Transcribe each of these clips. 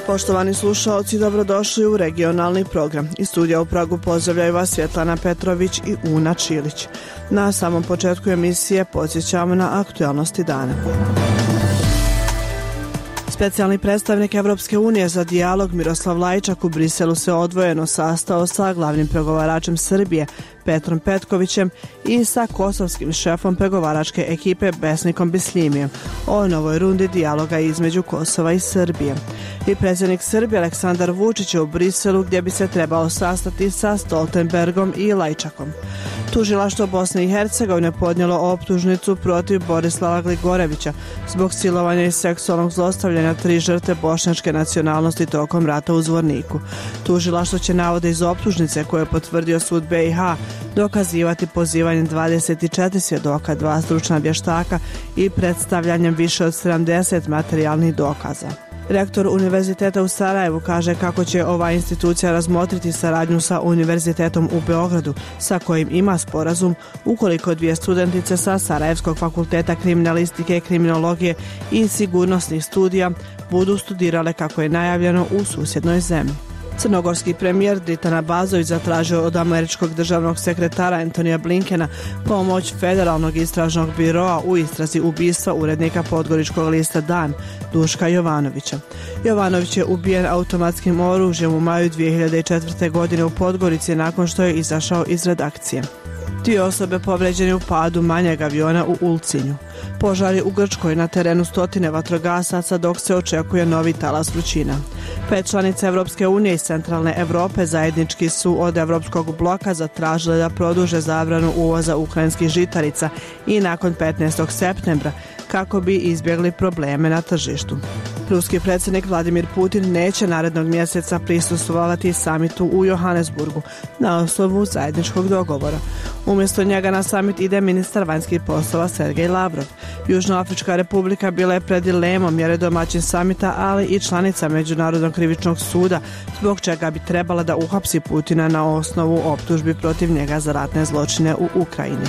Poštovani slušaoci, dobrodošli u regionalni program. Iz studija u Pragu pozdravljaju vas Svjetlana Petrović i Una Čilić. Na samom početku emisije podsjećamo na aktualnosti dana. Specijalni predstavnik Evropske unije za dijalog Miroslav Lajčak u Briselu se odvojeno sastao sa glavnim pregovaračem Srbije Petrom Petkovićem i sa kosovskim šefom pregovaračke ekipe Besnikom Bislimijem o novoj rundi dijaloga između Kosova i Srbije. I predsjednik Srbije Aleksandar Vučić je u Briselu gdje bi se trebao sastati sa Stoltenbergom i Lajčakom. Tužilaštvo Bosne i Hercegovine podnijelo optužnicu protiv Borislava Gligorevića zbog silovanja i seksualnog zlostavljanja 3 žrtve bošnjačke nacionalnosti tokom rata u Zvorniku. Tužilaštvo će navode iz optužnice koje je potvrdio sud BiH dokazivati pozivanjem 24 svjedoka, 2 stručna vještaka i predstavljanjem više od 70 materijalnih dokaza. Rektor Univerziteta u Sarajevu kaže kako će ova institucija razmotriti saradnju sa Univerzitetom u Beogradu, sa kojim ima sporazum ukoliko 2 studentice sa Sarajevskog fakulteta kriminalistike i kriminologije i sigurnosnih studija budu studirale kako je najavljeno u susjednoj zemlji. Crnogorski premijer Dritan Abazović zatražio od američkog državnog sekretara Antonija Blinkena pomoć Federalnog istražnog biroa u istrazi ubistva urednika podgoričkog lista Dan, Duška Jovanovića. Jovanović je ubijen automatskim oružjem u maju 2004. godine u Podgorici nakon što je izašao iz redakcije. 2 osobe povređene u padu manjeg aviona u Ulcinju. Požari u Grčkoj, na terenu 100 vatrogasaca dok se očekuje novi talas vrućina. 5 članica Evropske unije i Centralne Evrope zajednički su od Evropskog bloka zatražile da produže zabranu uvoza ukrajinskih žitarica i nakon 15. septembra kako bi izbjegli probleme na tržištu. Ruski predsjednik Vladimir Putin neće narednog mjeseca prisustvovati samitu u Johannesburgu na osnovu zajedničkog dogovora. Umjesto njega na samit ide ministar vanjskih poslova Sergej Lavrov. Južnoafrička republika bila je pred dilemom jer je domaćin samita, ali i članica Međunarodnog krivičnog suda, zbog čega bi trebala da uhapsi Putina na osnovu optužbi protiv njega za ratne zločine u Ukrajini.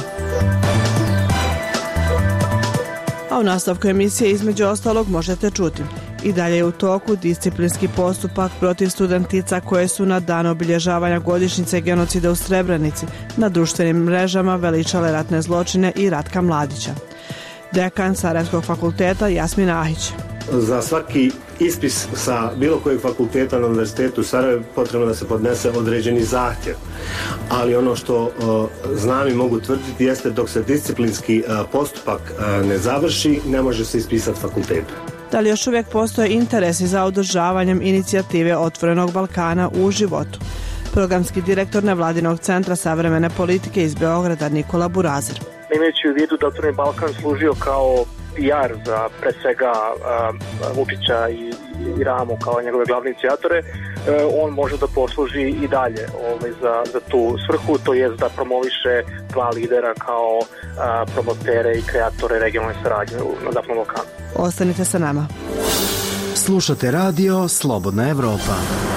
A u nastavku emisije između ostalog možete čuti: i dalje je u toku disciplinski postupak protiv studentica koje su na dan obilježavanja godišnjice genocida u Srebrenici na društvenim mrežama veličale ratne zločine i Ratka Mladića. Dekan Sarajevskog fakulteta Jasmin Ahić: za svaki ispis sa bilo kojeg fakulteta na Univerzitetu u Sarajevu potrebno da se podnese određeni zahtjev. Ali ono što znam i mogu tvrditi jeste dok se disciplinski postupak ne završi, ne može se ispisati fakultetu. Da li još uvijek postoje interesi za održavanjem inicijative Otvorenog Balkana u životu? Programski direktor nevladinog centra savremene politike iz Beograda Nikola Burazer: imajući u vidu da Otvoreni Balkan služio kao PR za pre svega Vučića i Ramu kao njegove glavne inicijatore, on može da posluži i dalje za tu svrhu, to je da promoviše 2 lidera kao promotere i kreatore regionalne saradnje na Zapadnom Balkanu. Ostanite sa nama. Slušate radio Slobodna Evropa.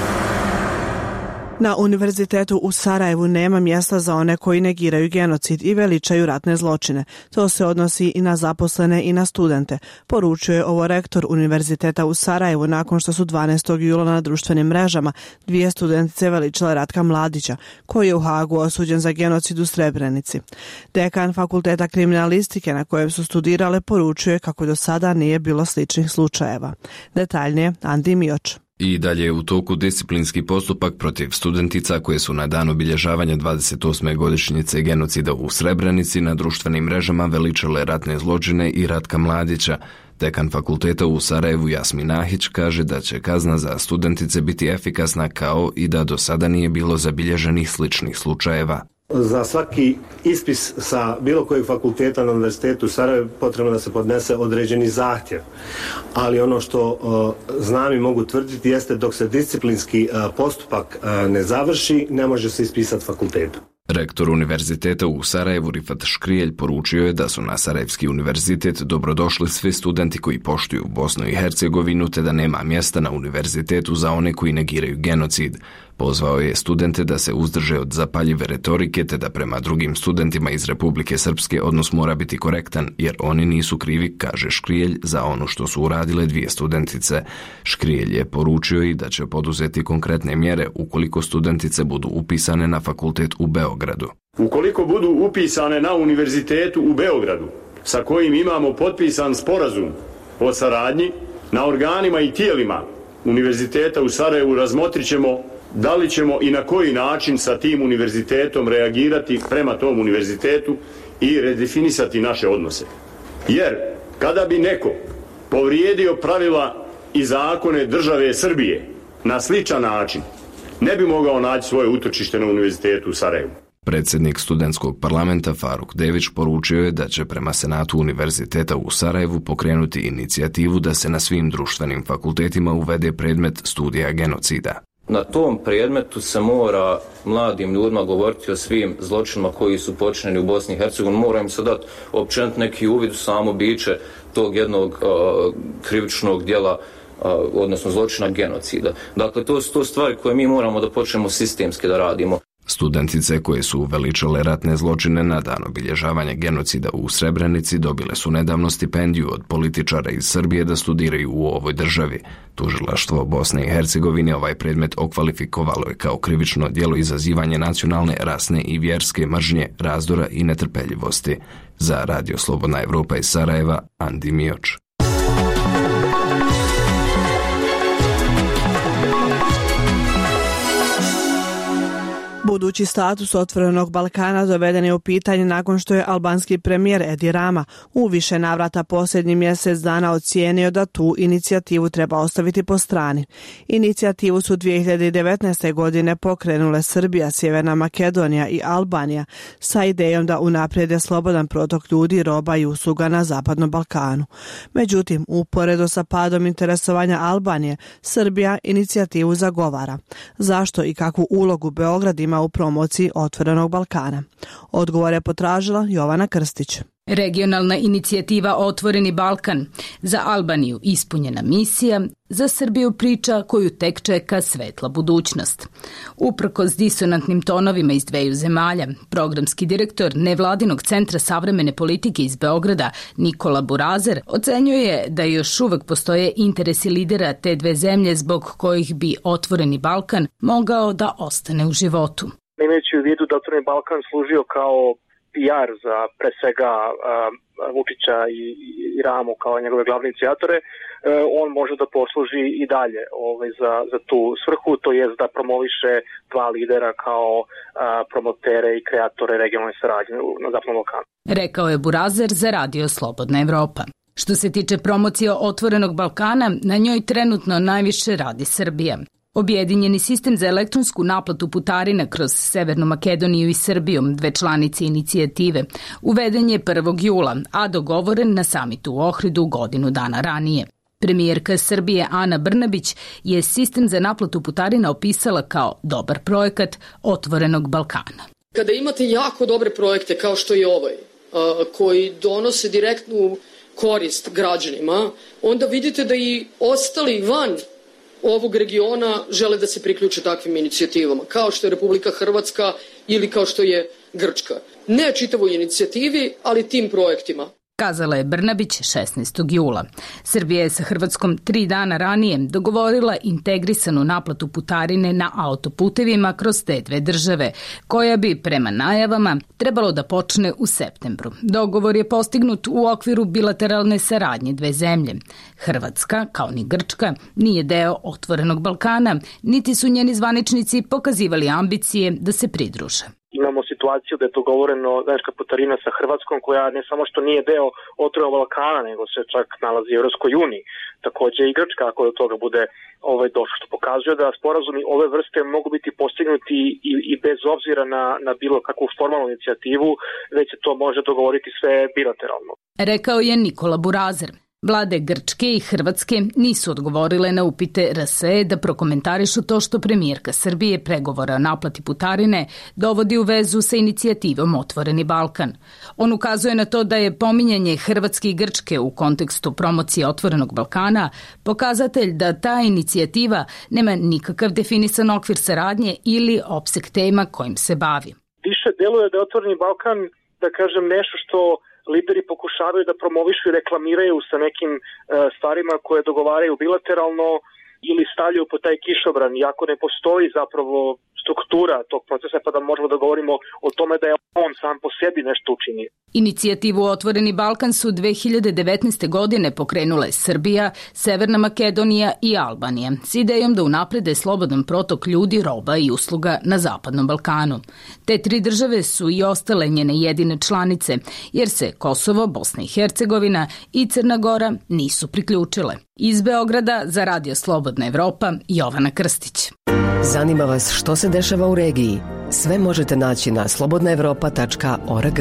Na Univerzitetu u Sarajevu nema mjesta za one koji negiraju genocid i veličaju ratne zločine. To se odnosi i na zaposlene i na studente, poručuje ovo rektor Univerziteta u Sarajevu nakon što su 12. jula na društvenim mrežama 2 studentice veličale Ratka Mladića, koji je u Hagu osuđen za genocid u Srebrenici. Dekan fakulteta kriminalistike na kojem su studirale poručuje kako do sada nije bilo sličnih slučajeva. Detaljnije Andi Mioč: i dalje je u toku disciplinski postupak protiv studentica koje su na dan obilježavanja 28. godišnjice genocida u Srebrenici na društvenim mrežama veličale ratne zločine i Ratka Mladića. Dekan fakulteta u Sarajevu Jasmin Ahić kaže da će kazna za studentice biti efikasna kao i da do sada nije bilo zabilježenih sličnih slučajeva. Za svaki ispis sa bilo kojeg fakulteta na Univerzitetu u Sarajevu potrebno da se podnese određeni zahtjev. Ali ono što znam i mogu tvrditi jeste dok se disciplinski postupak ne završi, ne može se ispisati fakultetu. Rektor Univerziteta u Sarajevu Rifat Škrijelj poručio je da su na Sarajevski univerzitet dobrodošli svi studenti koji poštuju Bosnu i Hercegovinu te da nema mjesta na univerzitetu za one koji negiraju genocid. Pozvao je studente da se uzdrže od zapaljive retorike te da prema drugim studentima iz Republike Srpske odnos mora biti korektan, jer oni nisu krivi, kaže Škrijelj, za ono što su uradile dvije studentice. Škrijelj je poručio i da će poduzeti konkretne mjere ukoliko studentice budu upisane na fakultet u Beogradu. Ukoliko budu upisane na univerzitetu u Beogradu, sa kojim imamo potpisan sporazum o saradnji, na organima i tijelima Univerziteta u Sarajevu razmotrit ćemo da li ćemo i na koji način sa tim univerzitetom reagirati prema tom univerzitetu i redefinisati naše odnose. Jer kada bi neko povrijedio pravila i zakone države Srbije na sličan način, ne bi mogao naći svoje utočište na Univerzitetu u Sarajevu. Predsjednik studentskog parlamenta Faruk Dević poručio je da će prema Senatu Univerziteta u Sarajevu pokrenuti inicijativu da se na svim društvenim fakultetima uvede predmet studija genocida. Na tom predmetu se mora mladim ljudima govoriti o svim zločinima koji su počinjeni u Bosni i Hercegovini. Mora im se dati općenit neki uvid u samo biće tog jednog krivičnog djela, odnosno zločina genocida. Dakle, to su to stvari koje mi moramo da počnemo sistemski da radimo. Studentice koje su uveličale ratne zločine na dan obilježavanja genocida u Srebrenici dobile su nedavno stipendiju od političara iz Srbije da studiraju u ovoj državi. Tužilaštvo Bosne i Hercegovine ovaj predmet okvalifikovalo je kao krivično djelo izazivanje nacionalne, rasne i vjerske mržnje, razdora i netrpeljivosti. Za Radio Slobodna Evropa iz Sarajeva, Andi Mioč. Budući status Otvorenog Balkana doveden je u pitanje nakon što je albanski premijer Edi Rama u više navrata posljednji mjesec dana ocijenio da tu inicijativu treba ostaviti po strani. Inicijativu su 2019. godine pokrenule Srbija, Sjeverna Makedonija i Albanija sa idejom da unaprijede slobodan protok ljudi, roba i usluga na Zapadnom Balkanu. Međutim, uporedo sa padom interesovanja Albanije, Srbija inicijativu zagovara. Zašto i kakvu ulogu Beograd ima u promociji Otvorenog Balkana? Odgovor je potražila Jovana Krstić. Regionalna inicijativa Otvoreni Balkan, za Albaniju ispunjena misija, za Srbiju priča koju tek čeka svetla budućnost. Uprkos disonantnim tonovima iz dveju zemalja, programski direktor Nevladinog centra savremene politike iz Beograda, Nikola Burazer, ocenjuje da još uvek postoje interesi lidera te dve zemlje zbog kojih bi Otvoreni Balkan mogao da ostane u životu. Imajući u vidu da Otvoreni Balkan služio kao PR za pre svega Vučića i Ramu kao njegove glavne inicijatore, on može da posluži i dalje za tu svrhu, to je da promoviše dva lidera kao promotere i kreatore regionalne saradnje na Zapadnom Balkanu. Rekao je Burazer za Radio Slobodna Evropa. Što se tiče promocije Otvorenog Balkana, na njoj trenutno najviše radi Srbija. Objedinjeni sistem za elektronsku naplatu putarina kroz Severnu Makedoniju i Srbiju, dve članice inicijative, uveden je 1. jula, a dogovoren na samitu u Ohridu godinu dana ranije. Premijerka Srbije Ana Brnabić je sistem za naplatu putarina opisala kao dobar projekat Otvorenog Balkana. Kada imate jako dobre projekte kao što je ovaj, koji donose direktnu korist građanima, onda vidite da i ostali van ovog regiona žele da se priključe takvim inicijativama, kao što je Republika Hrvatska ili kao što je Grčka. Ne čitavoj inicijativi, ali tim projektima. Kazala je Brnabić 16. jula. Srbija je sa Hrvatskom 3 dana ranije dogovorila integrisanu naplatu putarine na autoputevima kroz te dve države, koja bi prema najavama trebalo da počne u septembru. Dogovor je postignut u okviru bilateralne saradnje dve zemlje. Hrvatska, kao ni Grčka, nije deo Otvorenog Balkana, niti su njeni zvaničnici pokazivali ambicije da se pridruže. Imamo situaciju da je dogovoreno zajednička putarina sa Hrvatskom koja ne samo što nije deo Otvorenog Balkana, nego se čak nalazi u Europskoj uniji. Također i Grčka ako do toga bude došlo, što pokazuje da sporazumi ove vrste mogu biti postignuti i bez obzira na bilo kakvu formalnu inicijativu, već se to može dogovoriti sve bilateralno. Rekao je Nikola Burazer. Vlade Grčke i Hrvatske nisu odgovorile na upite RSE da prokomentarišu to što premijerka Srbije pregovora o naplati putarine dovodi u vezu sa inicijativom Otvoreni Balkan. On ukazuje na to da je pominjanje Hrvatske i Grčke u kontekstu promocije Otvorenog Balkana pokazatelj da ta inicijativa nema nikakav definisan okvir saradnje ili opseg tema kojim se bavi. Više deluje da je Otvoreni Balkan, da kažem, nešto što lideri pokušavaju da promovišu i reklamiraju sa nekim stvarima koje dogovaraju bilateralno ili stavljaju po taj kišobran, iako ne postoji zapravo struktura tog procesa, pa da možemo da govorimo o tome da je on sam po sebi nešto učinio. Inicijativu Otvoreni Balkan su 2019. godine pokrenule Srbija, Severna Makedonija i Albanija s idejom da unaprede slobodan protok ljudi, roba i usluga na Zapadnom Balkanu. Te tri države su i ostale njene jedine članice, jer se Kosovo, Bosna i Hercegovina i Crna Gora nisu priključile. Iz Beograda za Radio Slobodna Evropa, Jovana Krstić. Zanima vas što se dešava u regiji? Sve možete naći na slobodnaevropa.org.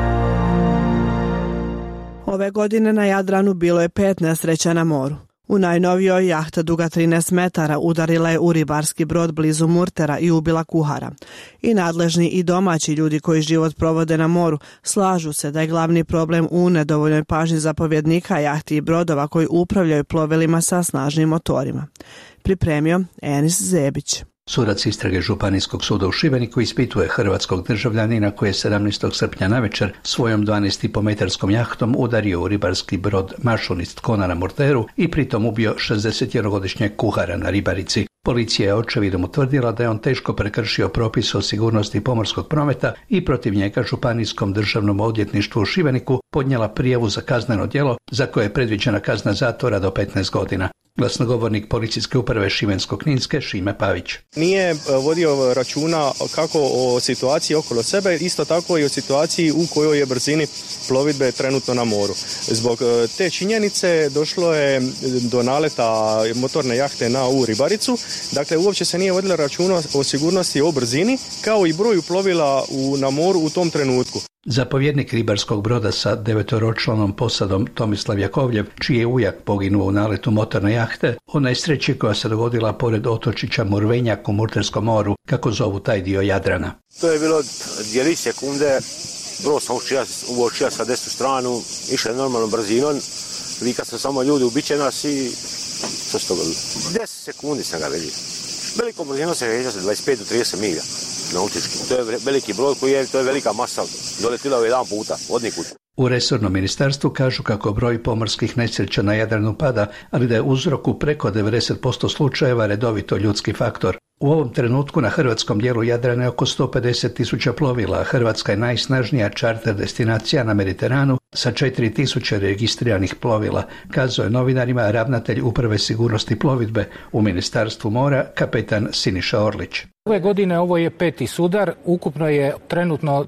Ove godine na Jadranu bilo je 5 nesreća na moru. U najnovijoj jahta duga 13 metara udarila je u ribarski brod blizu Murtera i ubila kuhara. I nadležni i domaći ljudi koji život provode na moru slažu se da je glavni problem u nedovoljnoj pažnji zapovjednika jahti i brodova koji upravljaju plovilima sa snažnim motorima. Pripremio Enis Zebić. Sudac istrage Županijskog suda u Šibeniku ispituje hrvatskog državljanina koji je 17. srpnja navečer svojom 12,5-metarskom jahtom udario u ribarski brod Mašunist Kona na Murteru i pritom ubio 61-godišnjeg kuhara na ribarici. Policija je očevidom utvrdila da je on teško prekršio propis o sigurnosti pomorskog prometa i protiv njega Županijskom državnom odvjetništvu u Šibeniku podnijela prijavu za kazneno djelo za koje je predviđena kazna zatvora do 15 godina. Glasnogovornik policijske uprave Šibensko-kninske Šime Pavić. Nije vodio računa kako o situaciji okolo sebe, isto tako i o situaciji u kojoj je brzini plovidbe trenutno na moru. Zbog te činjenice došlo je do naleta motorne jahte u ribaricu. Dakle, uopće se nije vodilo računa o sigurnosti, o brzini, kao i broju plovila na moru u tom trenutku. Zapovjednik ribarskog broda sa 9-članom posadom Tomislav Jakovljev, čiji je ujak poginuo u naletu motorne jahte, o nesreći koja se dogodila pored otočića Murvenjak u Murterskom moru, kako zovu taj dio Jadrana. To je bilo 2 sekunde, brod sam uočio sa desnu stranu, išao normalnom brzinom, vika sam samo ljudi, ubiće nas i što se to bilo? 10 sekundi sam ga vidio. Velikom brzinom se kreće sa 25 do 30 milja nautički. To je veliki brod to je velika masa, doletila je jedan puta, od nikud. U resornom ministarstvu kažu kako broj pomorskih nesreća na Jadranu pada, ali da je uzrok u preko 90% slučajeva redovito ljudski faktor. U ovom trenutku na hrvatskom dijelu Jadrana je oko 150.000 plovila, a Hrvatska je najsnažnija čarter destinacija na Mediteranu sa 4.000 registriranih plovila, kazao je novinarima ravnatelj Uprave sigurnosti plovidbe u Ministarstvu mora, kapetan Siniša Orlić. Ove godine ovo je 5. sudar, ukupno je trenutno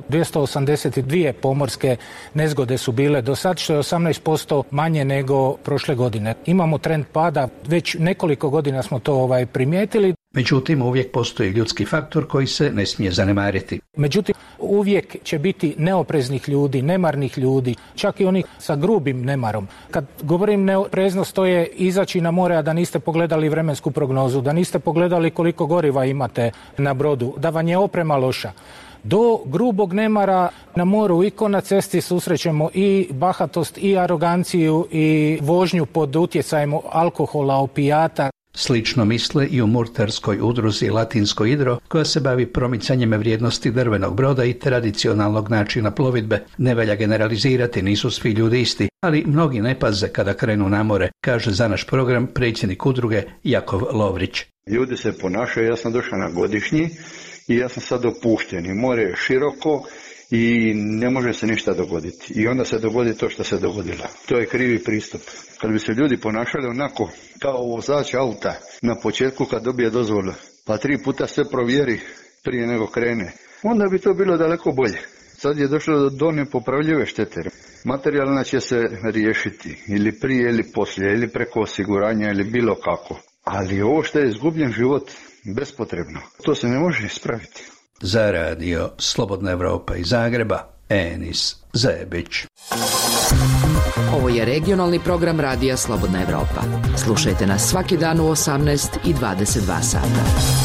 282 pomorske nezgode su bile do sad, što je 18% manje nego prošle godine. Imamo trend pada, već nekoliko godina smo to primijetili. Međutim, uvijek postoji ljudski faktor koji se ne smije zanemariti. Međutim, uvijek će biti neopreznih ljudi, nemarnih ljudi, čak i onih sa grubim nemarom. Kad govorim neopreznost, to je izaći na more, a da niste pogledali vremensku prognozu, da niste pogledali koliko goriva imate na brodu, da vam je oprema loša. Do grubog nemara na moru i na cesti susrećemo i bahatost i aroganciju i vožnju pod utjecajem alkohola, opijata. Slično misle i u murterskoj udruzi Latinsko Idro, koja se bavi promicanjem vrijednosti drvenog broda i tradicionalnog načina plovidbe. Ne valja generalizirati, nisu svi ljudi isti, ali mnogi ne paze kada krenu na more, kaže za naš program predsjednik udruge Jakov Lovrić. Ljudi se ponašaju, ja sam došao na godišnji i ja sam sad opušten i more je široko i ne može se ništa dogoditi. I onda se dogodi to što se dogodilo. To je krivi pristup. Kad bi se ljudi ponašali onako kao vozač auta na početku kad dobije dozvolu, pa 3 puta sve provjeri prije nego krene, onda bi to bilo daleko bolje. Sad je došlo do nepopravljive štete. Materijalna će se riješiti ili prije ili poslije ili preko osiguranja ili bilo kako. Ali ovo što je izgubljen život bespotrebno, to se ne može ispraviti. Za radio Slobodna Evropa iz Zagreba, Enis Zebić. Ovo je regionalni program Radija Slobodna Evropa. Slušajte nas svaki dan u 18 i 22 sata.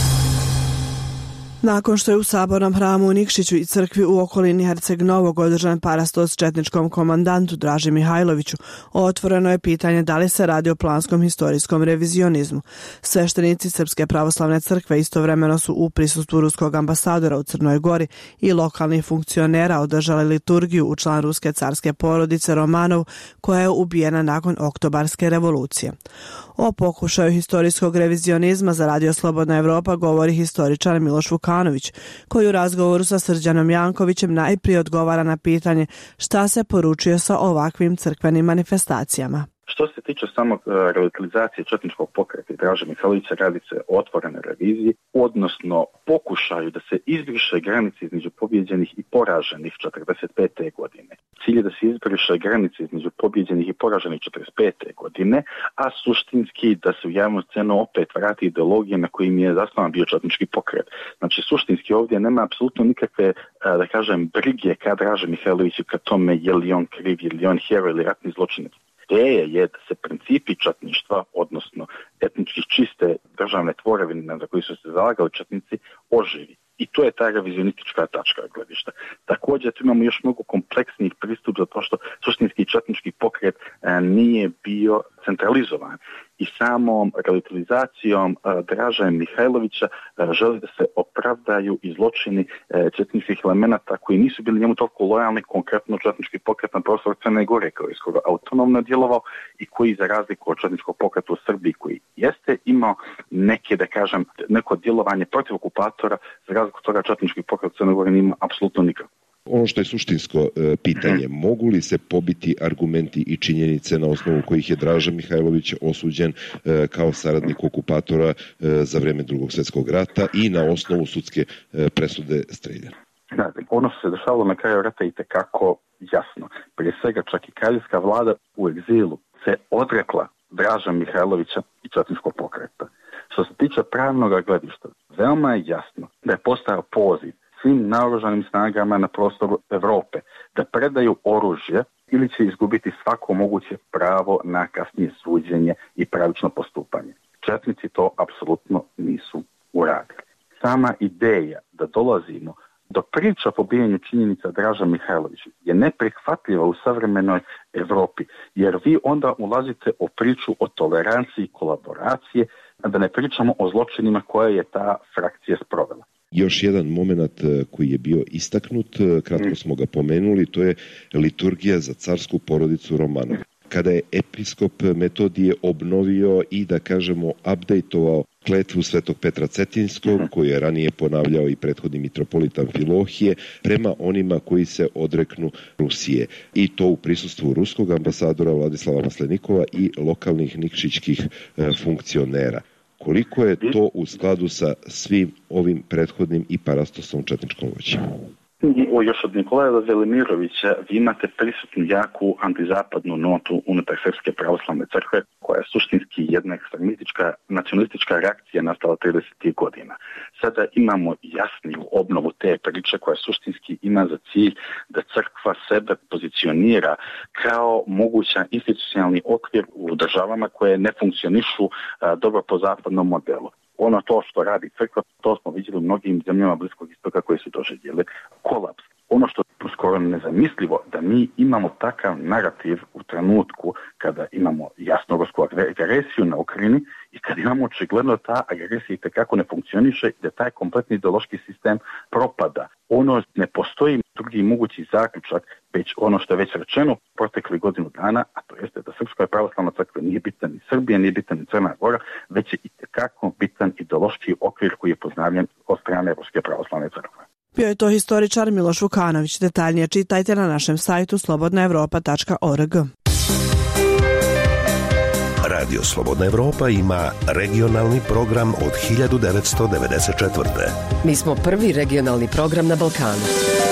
Nakon što je u Sabornom hramu u Nikšiću i crkvi u okolini Herceg Novog održan parastos četničkom komandantu Draži Mihajloviću, otvoreno je pitanje da li se radi o planskom historijskom revizionizmu. Sveštenici Srpske pravoslavne crkve istovremeno su u prisustvu ruskog ambasadora u Crnoj Gori i lokalnih funkcionera održali liturgiju u član ruske carske porodice Romanov, koja je ubijena nakon Oktobarske revolucije. O pokušaju historijskog revizionizma za Radio Slobodna Evropa govori historičar Miloš Vukanović, koji u razgovoru sa Srđanom Jankovićem najprije odgovara na pitanje šta se poručuje sa ovakvim crkvenim manifestacijama. Što se tiče samog revitalizacije četničkog pokreta i Draže Mihajlovića, radi se o otvorenoj reviziji, odnosno pokušaju da se izbriše granice između pobijeđenih i poraženih 45. godine. Cilj je da se izbriše granice između pobijeđenih i poraženih 45. godine, a suštinski da se u javnu scenu opet vrati ideologije na kojim je zasnovan bio četnički pokret. Znači, suštinski ovdje nema apsolutno nikakve, da kažem, brige ka Draže Mihajloviću, ka tome je li on kriv, je li on heroj ili ratni zločinac. Ideja je da se principi četništva, odnosno etnički čiste državne tvorevine za koji su se zalagali četnici, oživi. I to je ta revizionistička tačka gledišta. Također tu imamo još mnogo kompleksnijih pristup zato što suštinski četnički pokret nije bio centralizovan. I samom revitalizacijom Draže Mihajlovića želi da se opravdaju i zločini četničkih elemenata koji nisu bili njemu toliko lojalni, konkretno četnički pokret na prostoru Crne Gore koji je skoro autonomno djelovao i koji za razliku od četničkog pokreta u Srbiji koji jeste imao neke, da kažem, neko djelovanje protiv okupatora, za razliku od toga četnički pokret u Crne Gore nima apsolutno nikako. Ono što je suštinsko pitanje, mogu li se pobiti argumenti i činjenice na osnovu kojih je Draža Mihajlović osuđen kao saradnik okupatora za vrijeme Drugog svjetskog rata i na osnovu sudske presude streljan? Ono što se dešavalo na kraju rata je itekako jasno. Prije svega čak i kraljevska vlada u egzilu se odrekla Draža Mihajlovića i četničkog pokreta. Što se tiče pravnog gledišta, veoma je jasno da je postao poziv svim naoružanim snagama na prostoru Evrope da predaju oružje ili će izgubiti svako moguće pravo na kasnije suđenje i pravično postupanje. Četnici to apsolutno nisu uradili. Sama ideja da dolazimo do priča o pobijanju činjenica Draža Mihajlovića je neprihvatljiva u savremenoj Evropi, jer vi onda ulazite o priču o toleranciji i kolaboracije, a da ne pričamo o zločinima koje je ta frakcija sprovela. Još jedan moment koji je bio istaknut, kratko smo ga pomenuli, to je liturgija za carsku porodicu Romanov. Kada je episkop Metodije obnovio i, da kažemo, updateovao kletvu Svetog Petra Cetinskog, koju je ranije ponavljao i prethodni mitropolit Amfilohije, prema onima koji se odreknu Rusije. I to u prisustvu ruskog ambasadora Vladislava Maslenikova i lokalnih nikšićkih funkcionera. Koliko je to u skladu sa svim ovim prethodnim i parastosom četničkom vođi? Još od Nikolaja Velimirovića vi imate prisutnu jaku antizapadnu notu unutar Srpske pravoslavne crkve koja je suštinski jedna ekstremistička, nacionalistička reakcija nastala 30. godina. Sada imamo jasniju obnovu te priče koja suštinski ima za cilj da crkva sebe pozicionira kao moguća institucionalni okvir u državama koje ne funkcionišu dobro po zapadnom modelu. Ono to što radi crkva, to smo vidjeli u mnogim zemljama Bliskog istoka koji su doživjeli kolaps. Ono što je skoro nezamislivo da mi imamo takav narativ u trenutku kada imamo jasno rusku agresiju na Ukrajini i kada imamo očigledno ta agresija itekako ne funkcioniše i da taj kompletni ideološki sistem propada. Ono ne postoji drugi mogući zaključak, već ono što je već rečeno protekli godinu dana, a to jeste da Srpska pravoslavna crkva nije bitan ni Srbija, nije bitan ni Crna Gora, već je itekako bitan ideološki okvir koji je poznavljen od strane Ruske pravoslavne crkve. Bio je to historičar Miloš Vukanović. Detaljnije čitajte na našem sajtu slobodnaevropa.org. Radio Slobodna Evropa ima regionalni program od 1994. Mi smo prvi regionalni program na Balkanu.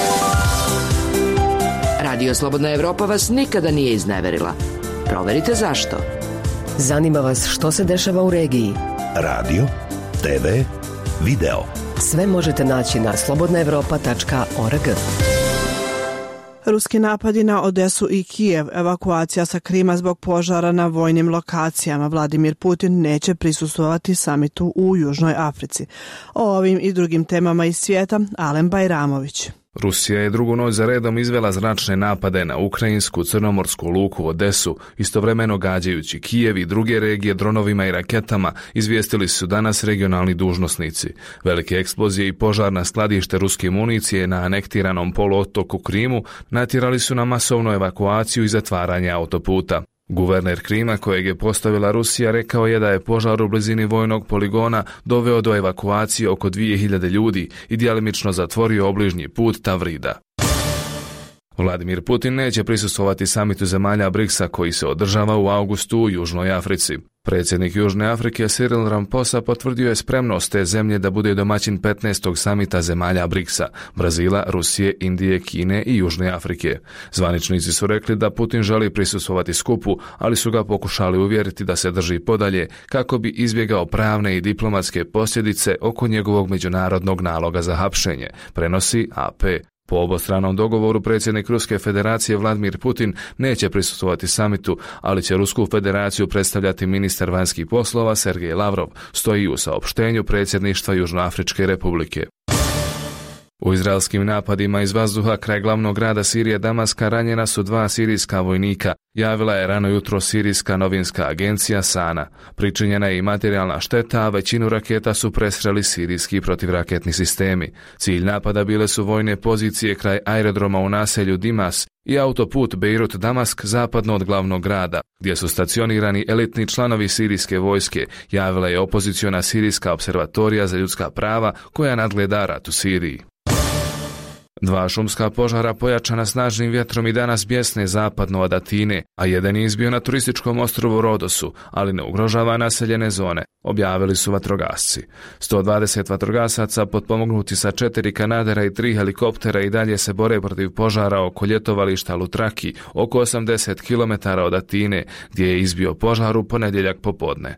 Radio Slobodna Evropa vas nikada nije izneverila. Proverite zašto. Zanima vas što se dešava u regiji. Radio, TV, video. Sve možete naći na slobodnaevropa.org. Ruski napadi na Odesu i Kijev, evakuacija sa Krima zbog požara na vojnim lokacijama. Vladimir Putin neće prisustvovati samitu u Južnoj Africi. O ovim i drugim temama iz svijeta, Alen Bajramović. Rusija je drugu noć za redom izvela zračne napade na ukrajinsku crnomorsku luku Odesu, istovremeno gađajući Kijev i druge regije dronovima i raketama, izvijestili su danas regionalni dužnosnici. Velike eksplozije i požar na skladište ruske municije na anektiranom poluotoku Krimu natjerali su na masovnu evakuaciju i zatvaranje autoputa. Guverner Krima, kojeg je postavila Rusija, rekao je da je požar u blizini vojnog poligona doveo do evakuacije oko 2000 ljudi i djelimično zatvorio obližnji put Tavrida. Vladimir Putin neće prisustvovati samitu zemalja BRICS-a koji se održava u augustu u Južnoj Africi. Predsjednik Južne Afrike Cyril Ramaphosa potvrdio je spremnost te zemlje da bude domaćin 15. samita zemalja BRICS-a, Brazila, Rusije, Indije, Kine i Južne Afrike. Zvaničnici su rekli da Putin želi prisustvovati skupu, ali su ga pokušali uvjeriti da se drži podalje kako bi izbjegao pravne i diplomatske posljedice oko njegovog međunarodnog naloga za hapšenje, prenosi AP. Po obostranom dogovoru predsjednik Ruske federacije Vladimir Putin neće prisustvovati samitu, ali će Rusku federaciju predstavljati ministar vanjskih poslova Sergej Lavrov, stoji u saopštenju predsjedništva Južnoafričke republike. U izraelskim napadima iz vazduha kraj glavnog grada Sirije Damaska ranjena su 2 sirijska vojnika, javila je rano jutro sirijska novinska agencija Sana. Pričinjena je i materijalna šteta, a većinu raketa su presreli sirijski protivraketni sistemi. Cilj napada bile su vojne pozicije kraj aerodroma u naselju Dimas i autoput Beirut-Damask zapadno od glavnog grada, gdje su stacionirani elitni članovi sirijske vojske, javila je opoziciona sirijska observatorija za ljudska prava koja nadgleda rat u Siriji. 2 šumska požara pojačana snažnim vjetrom i danas bjesne zapadno od Atine, a jedan je izbio na turističkom ostrvu Rodosu, ali ne ugrožava naseljene zone, objavili su vatrogasci. 120 vatrogasaca potpomognuti sa 4 kanadera i 3 helikoptera i dalje se bore protiv požara oko ljetovališta Lutraki, oko 80 km od Atine, gdje je izbio požar u ponedjeljak popodne.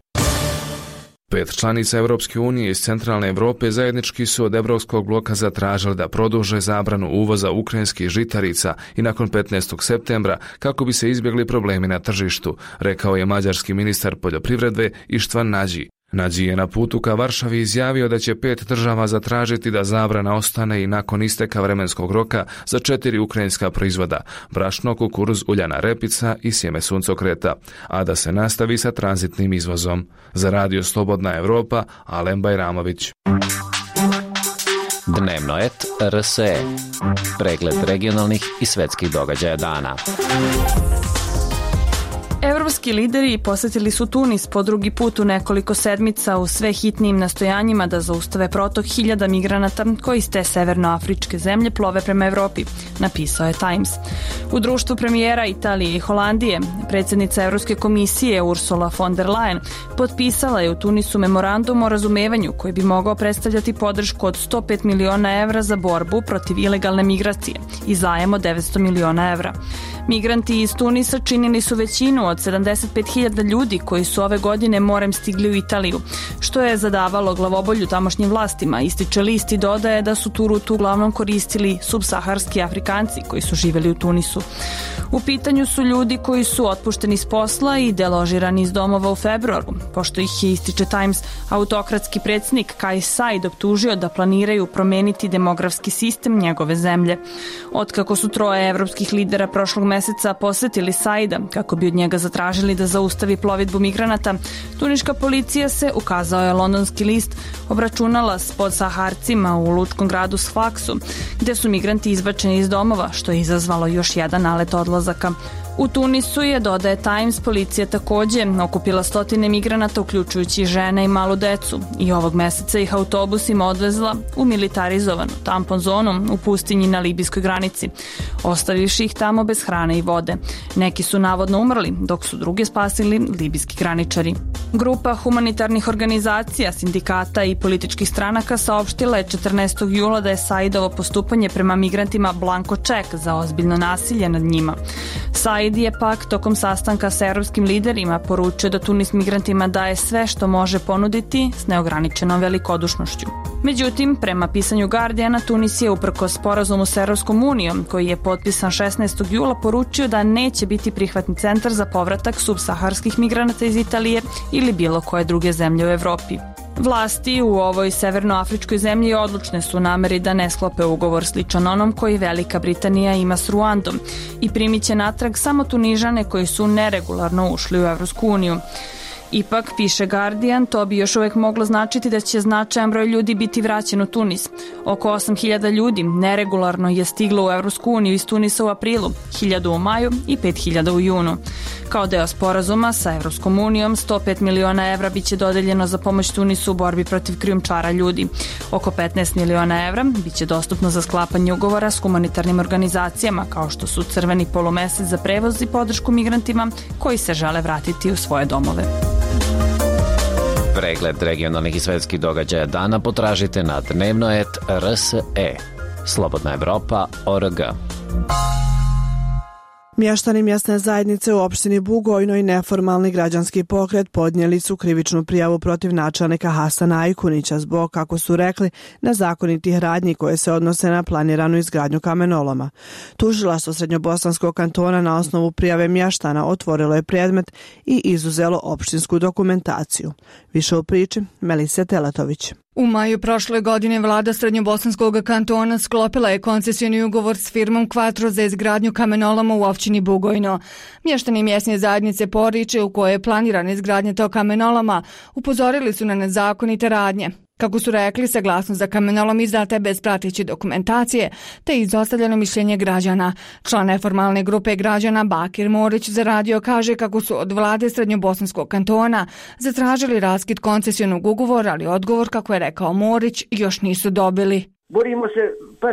5 članica Europske unije iz centralne Europe zajednički su od Europskog bloka zatražili da produže zabranu uvoza ukrajinskih žitarica i nakon 15. septembra kako bi se izbjegli problemi na tržištu, rekao je mađarski ministar poljoprivrede Ištvan Nađi. Nađi je na putu ka Varšavi izjavio da će 5 država zatražiti da zabrana ostane i nakon isteka vremenskog roka za 4 ukrajinska proizvoda, brašno, kukuruz, uljana repica i sjeme suncokreta, a da se nastavi sa tranzitnim izvozom. Za Radio Slobodna Evropa, Alen Bajramović. Dnevno et RSE. Pregled regionalnih i svetskih događaja dana. Evropski lideri posjetili su Tunis po drugi put u nekoliko sedmica u sve hitnijim nastojanjima da zaustave protok hiljada migranata koji iz te severnoafričke zemlje plove prema Evropi, napisao je Times. U društvu premijera Italije i Holandije, predsjednica Evropske komisije Ursula von der Leyen potpisala je u Tunisu memorandum o razumevanju koji bi mogao predstavljati podršku od 105 miliona evra za borbu protiv ilegalne migracije i zajam od 900 miliona evra. Migranti iz Tunisa činili su većinu od 75.000 ljudi koji su ove godine morem stigli u Italiju, što je zadavalo glavobolju tamošnjim vlastima, ističe list i dodaje da su tu rutu uglavnom koristili subsaharski Afrikanci koji su živjeli u Tunisu. U pitanju su ljudi koji su otpušteni s posla i deložirani iz domova u februaru, pošto ih je, ističe Times, autokratski predsjednik Kais Saied optužio da planiraju promeniti demografski sistem njegove zemlje. Otkako su 3 evropskih lidera prošlog meseca posjetili Saida kako bi od njega zatražili da zaustavi plovidbu migranata, tuniška policija se, ukazao je londonski list, obračunala s podsaharcima u lučkom gradu Sfaxu, gdje su migranti izbačeni iz domova, što je izazvalo još jedan nalet odlazaka. U Tunisu je, dodaje Times, policija također okupila stotine migranata, uključujući žene i malu decu, i ovog meseca ih autobusima odvezla u militarizovanu tampon zonu u pustinji na libijskoj granici, ostavivši ih tamo bez hrane i vode. Neki su navodno umrli, dok su druge spasili libijski graničari. Grupa humanitarnih organizacija, sindikata i političkih stranaka saopštila je 14. jula da je Saidovo postupanje prema migrantima blanko ček za ozbiljno nasilje nad njima. Said je pak tokom sastanka sa evropskim liderima poručio da Tunis migrantima daje sve što može ponuditi s neograničenom velikodušnošću. Međutim, prema pisanju Guardiana, Tunis je uprkos sporazumu sa Evropskom unijom, koji je potpisan 16. jula, poručio da neće biti prihvatni centar za povratak subsaharskih migranata iz Italije ili bilo koje druge zemlje u Evropi. Vlasti u ovoj severnoafričkoj zemlji odlučne su nameri da ne sklope ugovor sličan onom koji Velika Britanija ima s Ruandom i primiće natrag samo Tunižane koji su neregularno ušli u Evropsku uniju. Ipak, piše Guardian, to bi još uvek moglo značiti da će značajan broj ljudi biti vraćen u Tunis. Oko 8.000 ljudi neregularno je stiglo u Evropsku uniju iz Tunisa u aprilu, 1.000 u maju i 5.000 u junu. Kao deo sporazuma sa Evropskom unijom, 105 miliona evra biće dodeljeno za pomoć Tunisu u borbi protiv krijumčara ljudi. Oko 15 miliona evra biće dostupno za sklapanje ugovora s humanitarnim organizacijama, kao što su Crveni polumesec za prevoz i podršku migrantima koji se žele vratiti u svoje domove. Pregled regionalnih i svetskih događaja dana potražite na dnevno.rs.e. Slobodna Evropa.org. Mještani mjesne zajednice u opštini Bugojno i neformalni građanski pokret podnijeli su krivičnu prijavu protiv načelnika Hasana Ajkunića zbog, kako su rekli, nezakonitih radnji koje se odnose na planiranu izgradnju kamenoloma. Tužilaštvo Srednjobosanskog kantona na osnovu prijave mještana otvorilo je predmet i izuzelo opštinsku dokumentaciju. Više u priči Melise Teletović. U maju prošle godine vlada Srednjobosanskog kantona sklopila je koncesioni ugovor s firmom Quattro za izgradnju kamenoloma u opštini Bugojno. Mještani mjesne zajednice Poriče, u kojoj je planirana izgradnja tog kamenoloma, upozorili su na nezakonite radnje. Kako su rekli, saglasnost za kamenolom izdata je bez prateće dokumentacije, te izostavljeno mišljenje građana. Član neformalne grupe građana Bakir Morić za radio kaže kako su od vlade Srednjobosanskog kantona zatražili raskid koncesionog ugovora, ali odgovor, kako je rekao Morić, još nisu dobili. Borimo se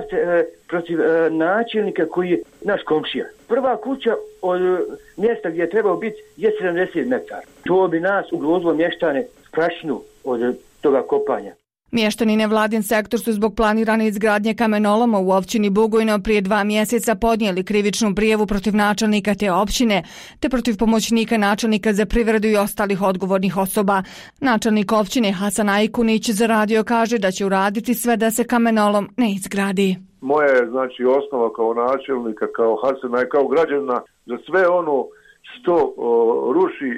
protiv načelnika koji je naš komšija. Prva kuća od mjesta gdje je trebao biti je 70 metara. To bi nas ugrozilo mještane s prašinu od toga kopanja. Mještani nevladin sektor su zbog planirane izgradnje kamenoloma u općini Bugojno prije 2 mjeseca podnijeli krivičnu prijavu protiv načelnika te općine, te protiv pomoćnika načelnika za privredu i ostalih odgovornih osoba. Načelnik općine Hasan Ajkunić za radio kaže da će uraditi sve da se kamenolom ne izgradi. Moja je osnova kao načelnika, kao Hasana i kao građana za sve ono što ruši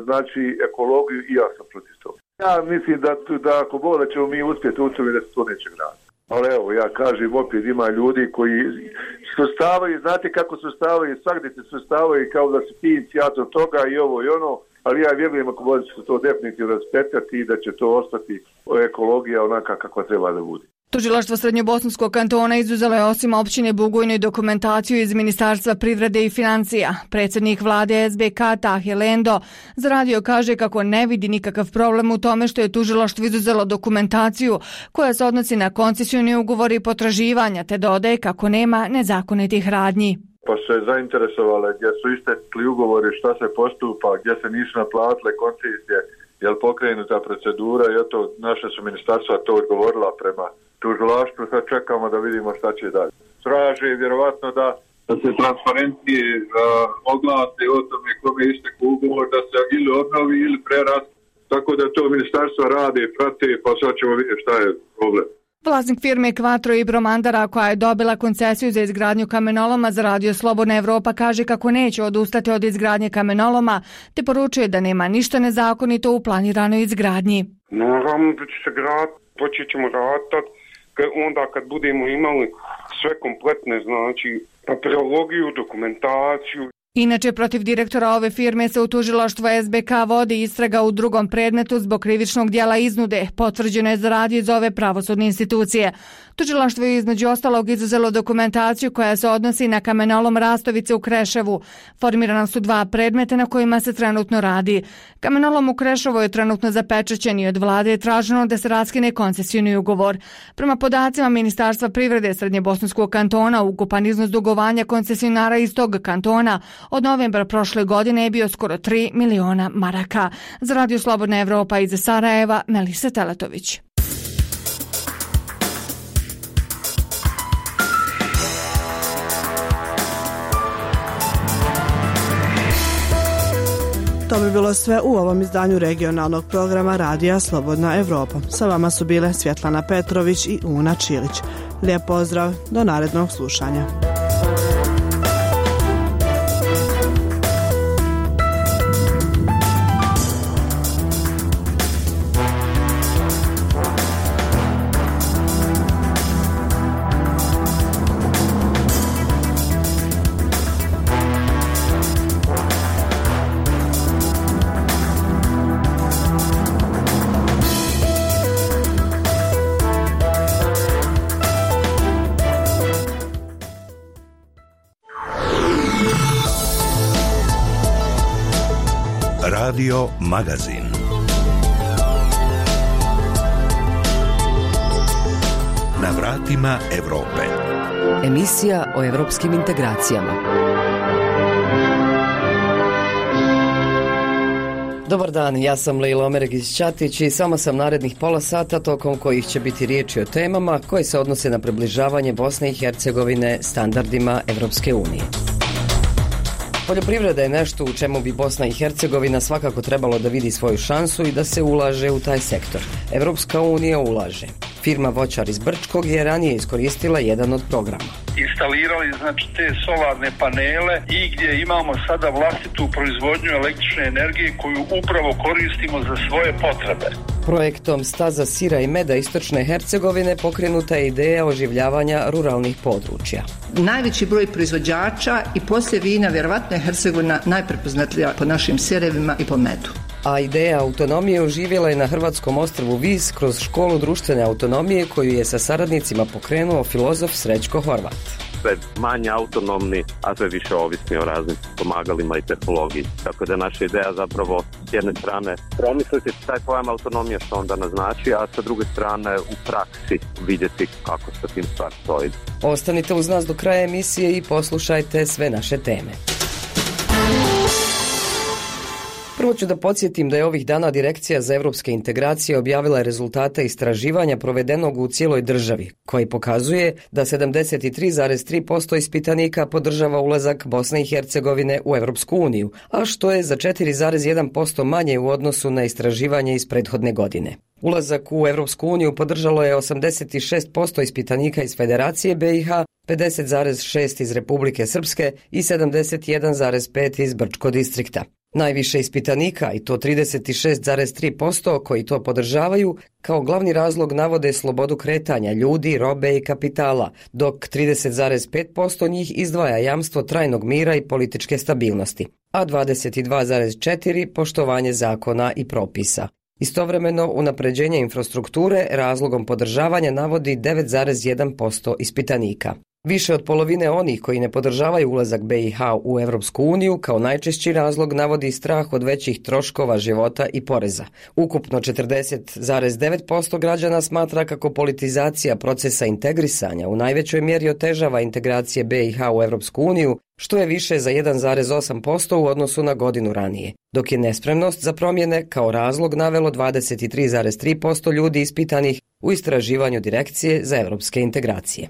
ekologiju i ja sam protiv toga. Ja mislim da ako Bog da ćemo mi uspjeti u tome da se to neće graditi. Ali evo, ja kažem, opet ima ljudi koji svrstavaju, znate kako svrstavaju, svakdje se svrstavaju kao da se ti inicijator toga i ovo i ono, ali ja vjerujem ako Bog će se to definitivno raspetljati i da će to ostati ekologija onaka kakva treba da bude. Tužilaštvo Srednjobosanskog kantona izuzelo je osim općine Bugojno i dokumentaciju iz Ministarstva privrede i financija. Predsjednik vlade SBK Tahe Lendo za radio kaže kako ne vidi nikakav problem u tome što je tužilaštvo izuzelo dokumentaciju koja se odnosi na koncesioni ugovor i potraživanja, te dodaje kako nema nezakonitih radnji. Pa su se zainteresovale gdje su istekli ugovori, šta se postupa, gdje se nisu naplatile koncesije, je li pokrenuta procedura i eto naše su ministarstva to odgovorila prema tužilaštvu, sad čekamo da vidimo šta će dalje. Traže vjerovatno da se transparentnije oglasi o tome kome istekao ugovor, da se ili obnovi ili prerast, tako da to ministarstvo rade, prate, pa sad ćemo vidjeti šta je problem. Vlasnik firme Quattro i Bromandara, koja je dobila koncesiju za izgradnju kamenoloma za radio Slobodna Evropa, kaže kako neće odustati od izgradnje kamenoloma, te poručuje da nema ništa nezakonito u planiranoj izgradnji. Naravno da će se graditi, počet ćemo raditi onda kad budemo imali sve kompletne, papirologiju, dokumentaciju. Inače, protiv direktora ove firme se u tužilaštvu SBK vodi istraga u drugom predmetu zbog krivičnog dijela iznude. Potvrđeno je za radio iz ove pravosudne institucije. Tužilaštvo je između ostalog izuzelo dokumentaciju koja se odnosi na kamenolom Rastovice u Kreševu. Formirana su 2 predmeta na kojima se trenutno radi. Kamenolom u Kreševu je trenutno zapečaćen i od vlade je traženo da se raskine koncesioni ugovor. Prema podacima Ministarstva privrede Srednjobosanskog kantona, ukupan iznos dugovanja koncesionara iz tog kantona od novembra prošle godine je bio skoro 3 miliona maraka. Za radio Slobodna Evropa iz Sarajeva, Melisa Teletović. To bi bilo sve u ovom izdanju regionalnog programa Radija Slobodna Evropa. Sa vama su bile Svjetlana Petrović i Una Čilić. Lijep pozdrav, do narednog slušanja. Radio Magazin. Na vratima Evrope. Emisija o evropskim integracijama. Dobar dan, ja sam Lejla Omeregić-Ćatić i samo sam narednih pola sata tokom kojih će biti riječi o temama koje se odnose na približavanje Bosne i Hercegovine standardima Evropske unije. Poljoprivreda je nešto u čemu bi Bosna i Hercegovina svakako trebalo da vidi svoju šansu i da se ulaže u taj sektor. Evropska unija ulaže. Firma Voćar iz Brčkog je ranije iskoristila jedan od programa. Instalirali znači te solarne panele i gdje imamo sada vlastitu proizvodnju električne energije koju upravo koristimo za svoje potrebe. Projektom Staza sira i meda istočne Hercegovine pokrenuta je ideja oživljavanja ruralnih područja. Najveći broj proizvođača i poslije vina vjerovatno je Hercegovina najprepoznatljivija po našim sirevima i po medu. A ideja autonomije oživjela je na hrvatskom ostrvu Vis kroz školu društvene autonomije koju je sa saradnicima pokrenuo filozof Srećko Horvat. Sve manje autonomni, a sve više ovisni o raznim pomagalima i tehnologiji. Tako da je naša ideja zapravo s jedne strane promisliti taj pojam autonomije što onda naznači, a sa druge strane u praksi vidjeti kako sa tim stvar stoji. Ostanite uz nas do kraja emisije i poslušajte sve naše teme. Prvo ću da podsjetim da je ovih dana Direkcija za evropske integracije objavila rezultate istraživanja provedenog u cijeloj državi, koji pokazuje da 73,3% ispitanika podržava ulazak Bosne i Hercegovine u Evropsku uniju, a što je za 4,1% manje u odnosu na istraživanje iz prethodne godine. Ulazak u Evropsku uniju podržalo je 86% ispitanika iz Federacije BiH, 50,6% iz Republike Srpske i 71,5% iz Brčko distrikta. Najviše ispitanika, i to 36,3% koji to podržavaju, kao glavni razlog navode slobodu kretanja ljudi, robe i kapitala, dok 30,5% njih izdvaja jamstvo trajnog mira i političke stabilnosti, a 22,4% poštovanje zakona i propisa. Istovremeno, unapređenje infrastrukture razlogom podržavanja navodi 9,1% ispitanika. Više od polovine onih koji ne podržavaju ulazak BiH u Evropsku uniju kao najčešći razlog navodi strah od većih troškova života i poreza. Ukupno 40,9% građana smatra kako politizacija procesa integrisanja u najvećoj mjeri otežava integracije BiH u Evropsku uniju, što je više za 1,8% u odnosu na godinu ranije, dok je nespremnost za promjene kao razlog navelo 23,3% ljudi ispitanih u istraživanju Direkcije za evropske integracije.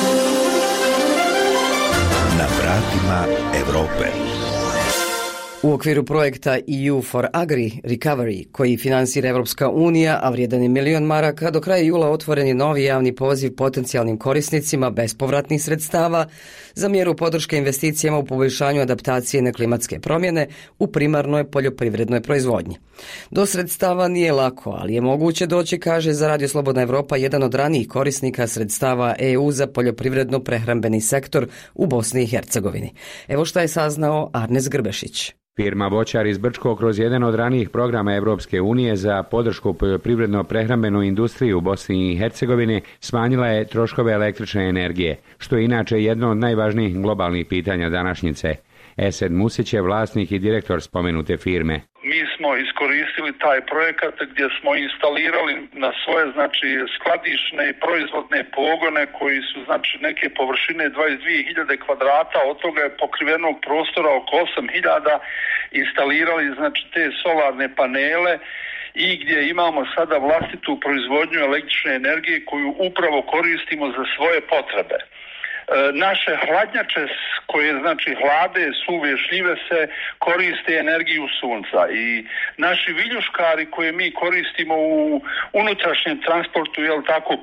Na vratima Evrope. U okviru projekta EU for Agri Recovery, koji finansira Evropska unija, a vrijedan je $1 milion, do kraja jula otvoren je novi javni poziv potencijalnim korisnicima bespovratnih sredstava za mjeru podrške investicijama u poboljšanju adaptacije na klimatske promjene u primarnoj poljoprivrednoj proizvodnji. Do sredstava nije lako, ali je moguće doći, kaže za Radio Slobodna Evropa jedan od ranijih korisnika sredstava EU za poljoprivredno-prehrambeni sektor u Bosni i Hercegovini. Evo šta je saznao Arnes Grbešić. Firma Voćar iz Brčkog kroz jedan od ranijih programa Evropske unije za podršku poljoprivredno-prehrambenu industriju u Bosni i Hercegovini smanjila je troškove električne energije, što je inače jedno od najvažnijih globalnih pitanja današnjice. Esed Musić je vlasnik i direktor spomenute firme. Mi smo iskoristili taj projekat gdje smo instalirali na svoje skladišne i proizvodne pogone koji su neke površine 22.000 kvadrata, od toga je pokrivenog prostora oko 8.000, instalirali te solarne panele i gdje imamo sada vlastitu proizvodnju električne energije koju upravo koristimo za svoje potrebe. naše hladnjače koje znači hlade suve šljive se koriste energiju sunca i naši viljuškari koje mi koristimo u unutrašnjem transportu, jel tako,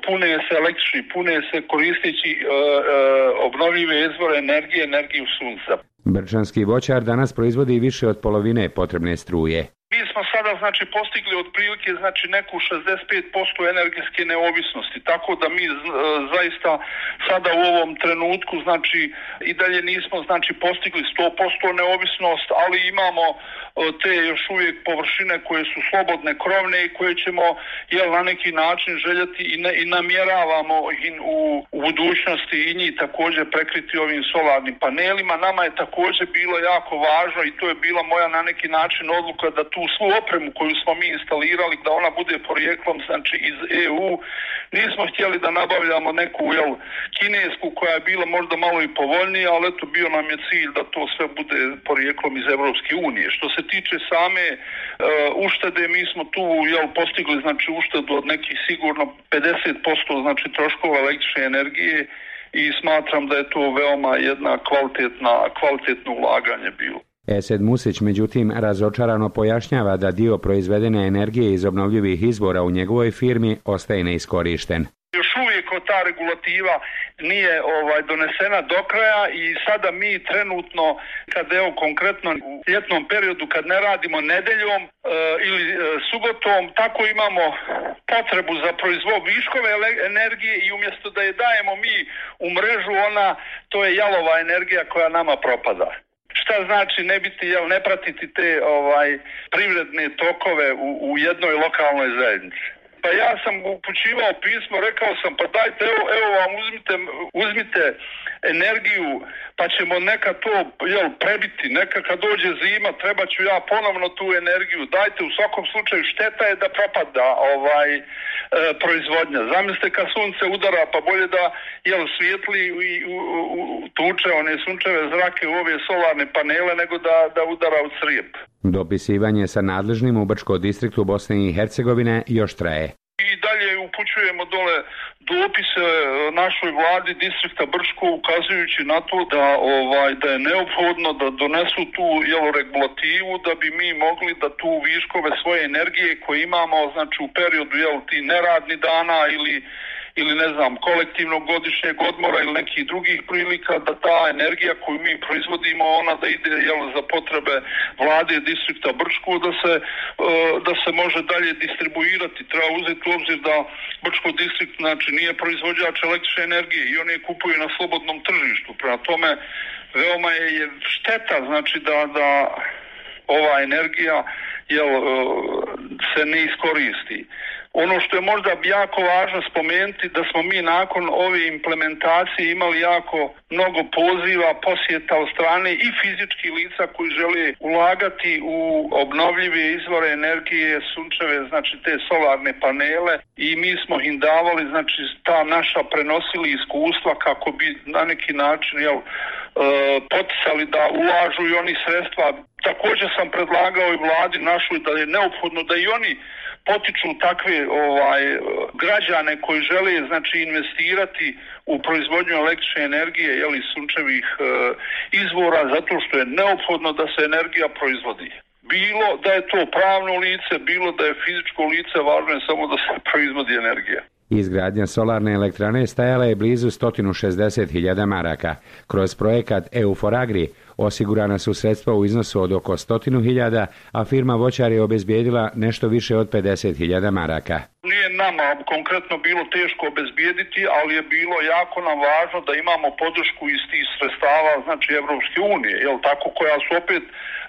pune se koristeći obnovljive izvore energije, energiju sunca. Brčanski voćar danas proizvodi više od polovine potrebne struje. Mi smo sada znači postigli otprilike znači neku 65% energetske neovisnosti, tako da mi zaista sada u ovom trenutku znači i dalje nismo znači postigli 100% neovisnost, ali imamo te još uvijek površine koje su slobodne, krovne i koje ćemo na neki način željeti i namjeravamo u budućnosti i njih također prekriti ovim solarnim panelima. Nama je također bilo jako važno i to je bila moja na neki način odluka da tu svu opremu koju smo mi instalirali, da ona bude porijeklom znači iz EU. Nismo htjeli da nabavljamo neku kinesku koja je bila možda malo i povoljnija, ali eto bio nam je cilj da to sve bude porijeklom iz Europske unije. Što se tiče same uštede, mi smo tu postigli znači uštedu od nekih sigurno 50% znači troškova električne energije i smatram da je to veoma jedna kvalitetno ulaganje bilo. Esed Musić, međutim, razočarano pojašnjava da dio proizvedene energije iz obnovljivih izvora u njegovoj firmi ostaje neiskorišten. Još uvijek ta regulativa nije donesena do kraja i sada mi trenutno, kad konkretno u ljetnom periodu kad ne radimo nedeljom ili subotom, tako imamo potrebu za proizvod viškove energije i umjesto da je dajemo mi u mrežu, to je jalova energija koja nama propada. Šta znači ne pratiti te privredne tokove u jednoj lokalnoj zajednici? Pa ja sam upućivao pismo, rekao sam pa dajte evo vam uzmite energiju pa ćemo neka to prebiti, neka kad dođe zima treba ću ja ponovno tu energiju, dajte u svakom slučaju šteta je da propada proizvodnja. Zamislite kad sunce udara pa bolje da svijetli i tuče one sunčeve zrake u ove solarne panele nego da udara u crijep. Dopisivanje sa nadležnim u Brčkom distriktu Bosne i Hercegovine još traje. I dalje upućujemo dole dopise našoj vladi distrikta Brčko ukazujući na to da je neophodno da donesu tu regulativu da bi mi mogli da tu viškove svoje energije koje imamo znači u periodu tih neradnih dana ili ne znam kolektivnog godišnjeg odmora ili nekih drugih prilika, da ta energija koju mi proizvodimo ona da ide za potrebe vlade distrikta Brčko da se može dalje distribuirati. Treba uzeti u obzir da Brčko distrikt znači nije proizvođač električne energije i oni je kupuju na slobodnom tržištu. Prema tome veoma je šteta znači da ova energija se ne iskoristi. Ono što je možda jako važno spomenuti da smo mi nakon ove implementacije imali jako mnogo poziva, posjeta od strane i fizičkih lica koji žele ulagati u obnovljive izvore energije, sunčeve, znači te solarne panele i mi smo im davali, znači ta naša prenosili iskustva kako bi na neki način poticali da ulažu i oni sredstva. Također sam predlagao i vladi našoj da je neophodno da i oni potiču takve građane koji žele znači investirati u proizvodnju električne energije ili sunčevih izvora zato što je neophodno da se energija proizvodi. Bilo da je to pravno lice, bilo da je fizičko lice, važno je samo da se proizvodi energija. Izgradnja solarne elektrane stajala je blizu 160.000 maraka. Kroz projekat EU4Agri osigurana su sredstva u iznosu od oko 100.000, a firma Voćar je obezbijedila nešto više od 50.000 maraka. Nije nama konkretno bilo teško obezbijediti, ali je bilo jako nam važno da imamo podršku iz tih sredstava, znači Evropske unije, koja su opet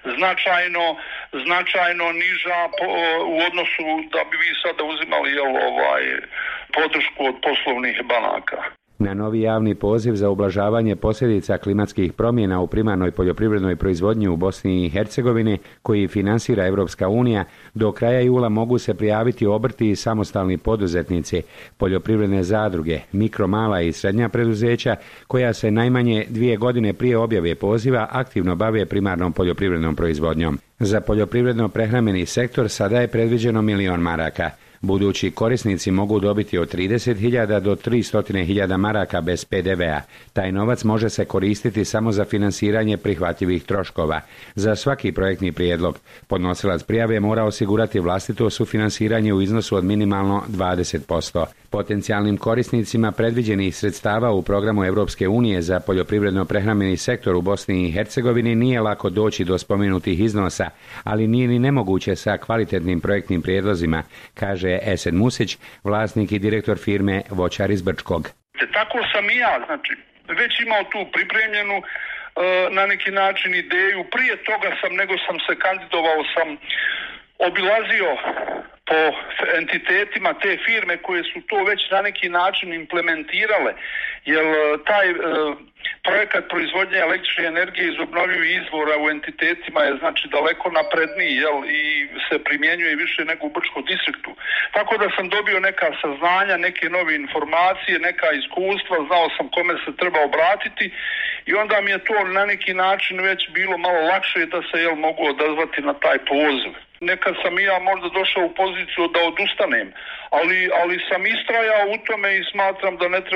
značajno niža u odnosu da bi vi sada uzimali podršku od poslovnih banaka. Na novi javni poziv za ublažavanje posljedica klimatskih promjena u primarnoj poljoprivrednoj proizvodnji u Bosni i Hercegovini, koji finansira Evropska unija, do kraja jula mogu se prijaviti obrti i samostalni poduzetnici, poljoprivredne zadruge, mikro, mala i srednja preduzeća, koja se najmanje 2 godine prije objave poziva aktivno bave primarnom poljoprivrednom proizvodnjom. Za poljoprivredno-prehrambeni sektor sada je predviđeno 1.000.000 maraka. Budući korisnici mogu dobiti od 30.000 do 300.000 maraka bez PDV-a. Taj novac može se koristiti samo za finansiranje prihvatljivih troškova. Za svaki projektni prijedlog podnosilac prijave mora osigurati vlastito sufinansiranje u iznosu od minimalno 20%. Potencijalnim korisnicima predviđenih sredstava u programu Europske unije za poljoprivredno-prehrambeni sektor u Bosni i Hercegovini nije lako doći do spomenutih iznosa, ali nije ni nemoguće sa kvalitetnim projektnim prijedlozima, kaže Esed Musić, vlasnik i direktor firme Voćar iz Brčkog. Tako sam i ja, znači, već imao tu pripremljenu na neki način ideju. Prije toga nego sam se kandidovao, sam obilazio po entitetima te firme koje su to već na neki način implementirale, jer taj projekat proizvodnje električne energije iz obnovljivih izvora u entitetima je znači daleko napredniji, i se primjenjuje više nego u Brčkom distriktu. Tako da sam dobio neka saznanja, neke nove informacije, neka iskustva, znao sam kome se treba obratiti i onda mi je to na neki način već bilo malo lakše da se mogu odazvati na taj poziv. Nekad sam i ja možda došao u poziciju da odustanem, ali sam istrajao u tome i smatram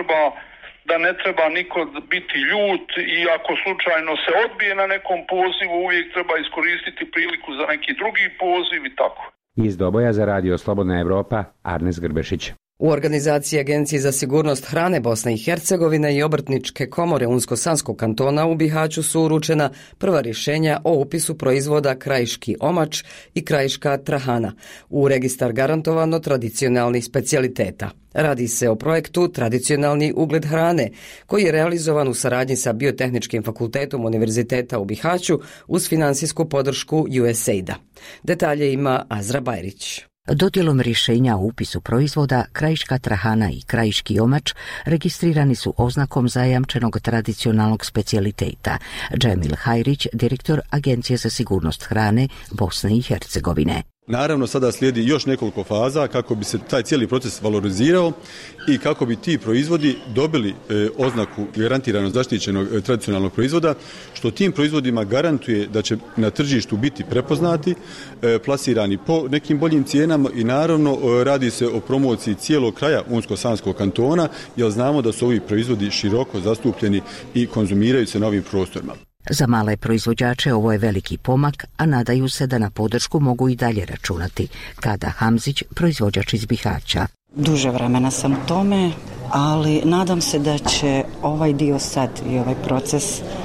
da ne treba niko biti ljut i ako slučajno se odbije na nekom pozivu, uvijek treba iskoristiti priliku za neki drugi poziv i tako. Iz Doboja za Radio Slobodna Evropa, Arnes Grbešić. U organizaciji Agencije za sigurnost hrane Bosne i Hercegovine i Obrtničke komore Unsko-Sanskog kantona u Bihaću su uručena prva rješenja o upisu proizvoda krajiški omač i krajiška trahana u registar garantovano tradicionalnih specijaliteta. Radi se o projektu Tradicionalni ugled hrane, koji je realizovan u saradnji sa Biotehničkim fakultetom Univerziteta u Bihaću uz finansijsku podršku USAID-a. Detalje ima Azra Bajrić. Dodjelom rješenja o upisu proizvoda krajiška trahana i krajiški omač registrirani su oznakom zajamčenog tradicionalnog specijaliteta. Džemil Hajrić, direktor Agencije za sigurnost hrane Bosne i Hercegovine. Naravno, sada slijedi još nekoliko faza kako bi se taj cijeli proces valorizirao i kako bi ti proizvodi dobili oznaku garantirano zaštićenog tradicionalnog proizvoda, što tim proizvodima garantuje da će na tržištu biti prepoznati, plasirani po nekim boljim cijenama i naravno radi se o promociji cijelog kraja Unsko-Sanskog kantona, jer znamo da su ovi proizvodi široko zastupljeni i konzumiraju se na ovim prostorima. Za male proizvođače ovo je veliki pomak, a nadaju se da na podršku mogu i dalje računati. Kada Hamzić, proizvođač iz Bihaća. Duže vremena sam u tome, ali nadam se da će ovaj dio sad i ovaj proces,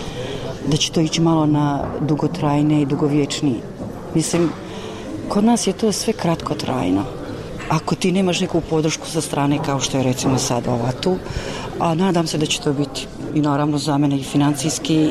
da će to ići malo na dugotrajnije i dugovječniji. Mislim, kod nas je to sve kratkotrajno. Ako ti nemaš neku podršku sa strane kao što je recimo sad ova tu, a nadam se da će to biti i naravno za mene i financijski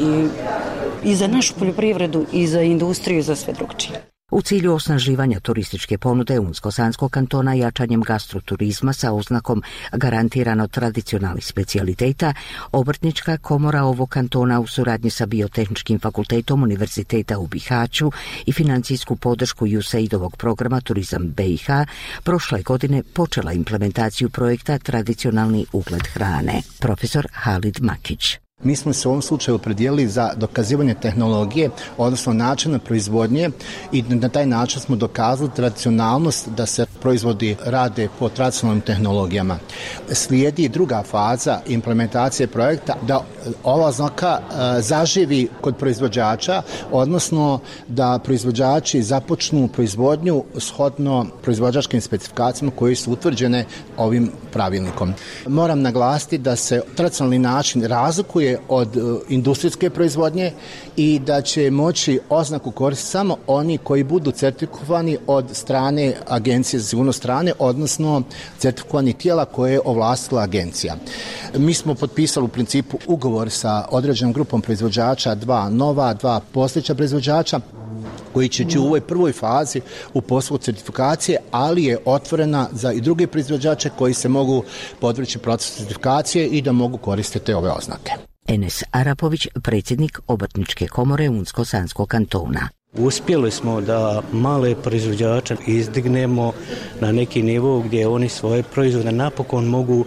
i za našu poljoprivredu i za industriju i za sve drugčije. U cilju osnaživanja turističke ponude Unsko-Sanskog kantona jačanjem gastroturizma sa oznakom garantirano tradicionalnih specijaliteta, Obrtnička komora ovog kantona u suradnji sa Biotehničkim fakultetom Univerziteta u Bihaću i financijsku podršku USAID-ovog programa Turizam BiH prošle godine počela implementaciju projekta Tradicionalni ugled hrane. Profesor Halid Makić. Mi smo se u ovom slučaju opredijelili za dokazivanje tehnologije, odnosno načina proizvodnje i na taj način smo dokazali tradicionalnost da se proizvodi rade po tradicionalnim tehnologijama. Slijedi druga faza implementacije projekta da ova oznaka zaživi kod proizvođača, odnosno da proizvođači započnu proizvodnju shodno proizvođačkim specifikacijama koje su utvrđene ovim pravilnikom. Moram naglasiti da se tradicionalni način razlikuje od industrijske proizvodnje i da će moći oznaku koristiti samo oni koji budu certifikovani od strane Agencije za sigurnost hrane, odnosno certifikovani tijela koje je ovlastila agencija. Mi smo potpisali u principu ugovor sa određenom grupom proizvođača, dva postojeća proizvođača, koji će u ovoj prvoj fazi u poslu certifikacije, ali je otvorena za i druge proizvođače koji se mogu podvrći procesu certifikacije i da mogu koristiti ove oznake. Enes Arapović, predsjednik Obrtničke komore Unsko-Sanskog kantona. Uspjeli smo da male proizvođače izdignemo na neki nivo gdje oni svoje proizvode napokon mogu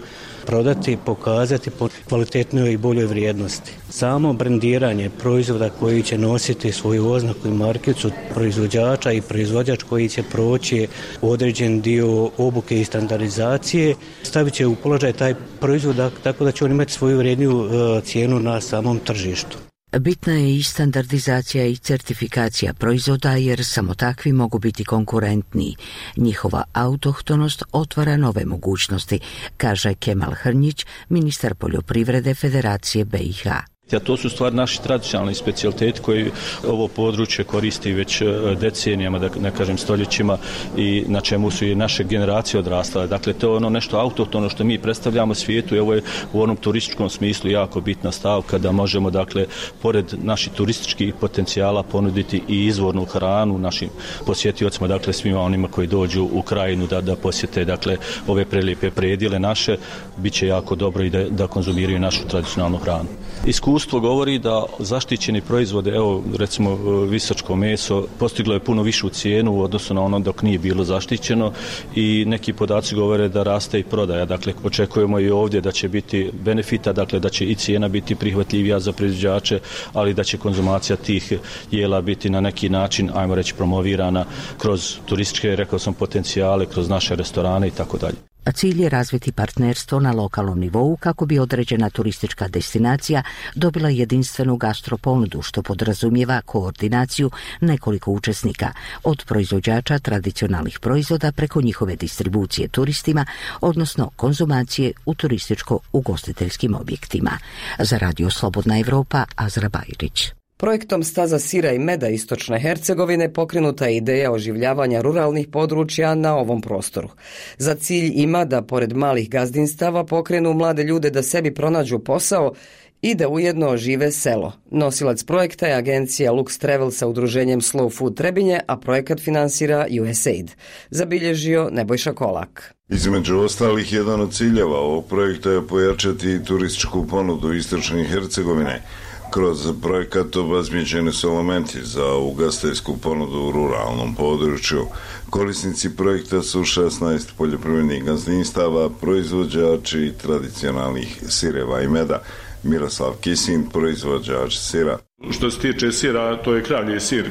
prodati, pokazati po kvalitetnoj i boljoj vrijednosti. Samo brendiranje proizvoda koji će nositi svoju oznaku i markicu proizvođača i proizvođač koji će proći određen dio obuke i standardizacije, stavit će u položaj taj proizvod tako da će on imati svoju vrijedniju cijenu na samom tržištu. Bitna je i standardizacija i certifikacija proizvoda jer samo takvi mogu biti konkurentniji. Njihova autohtonost otvara nove mogućnosti, kaže Kemal Hrnjić, ministar poljoprivrede Federacije BiH. A to su stvari naši tradicionalni specijaliteti koji ovo područje koristi već decenijama, da ne kažem stoljećima, i na čemu su i naše generacije odrastale. Dakle, to je ono nešto autohtono što mi predstavljamo svijetu i ovo je u onom turističkom smislu jako bitna stavka da možemo, dakle, pored naših turističkih potencijala ponuditi i izvornu hranu našim posjetiocima, dakle, svima onima koji dođu u krajinu da posjete, dakle, ove prelijepe predjele naše, bit će jako dobro i da konzumiraju našu tradicionalnu hranu. Iskustvo govori da zaštićeni proizvode, evo recimo visočko meso, postiglo je puno višu cijenu u odnosu na ono dok nije bilo zaštićeno i neki podaci govore da raste i prodaja. Dakle, očekujemo i ovdje da će biti benefita, dakle da će i cijena biti prihvatljivija za proizvođače, ali da će konzumacija tih jela biti na neki način, ajmo reći, promovirana kroz turističke, rekao sam, potencijale, kroz naše restorane i tako dalje. A cilj je razviti partnerstvo na lokalnom nivou kako bi određena turistička destinacija dobila jedinstvenu gastroponudu, što podrazumijeva koordinaciju nekoliko učesnika, od proizvođača tradicionalnih proizvoda preko njihove distribucije turistima, odnosno konzumacije u turističko-ugostiteljskim objektima. Za Radio Slobodna Evropa, Azra Bajrić. Projektom Staza sira i meda Istočne Hercegovine pokrenuta je ideja oživljavanja ruralnih područja na ovom prostoru. Za cilj ima da pored malih gazdinstava pokrenu mlade ljude da sebi pronađu posao i da ujedno ožive selo. Nosilac projekta je agencija Lux Travel sa udruženjem Slow Food Trebinje, a projekat finansira USAID. Zabilježio Nebojša Kolak. Između ostalih, jedan od ciljeva ovog projekta je pojačati turističku ponudu Istočne Hercegovine. Kroz projekat obezbijeđeni su elementi za ugostiteljsku ponudu u ruralnom području. Korisnici projekta su 16 poljoprivrednih gazdinstava, proizvođači tradicionalnih sireva i meda. Miroslav Kisin, proizvođač sira. Što se tiče sira, to je kravlji sir,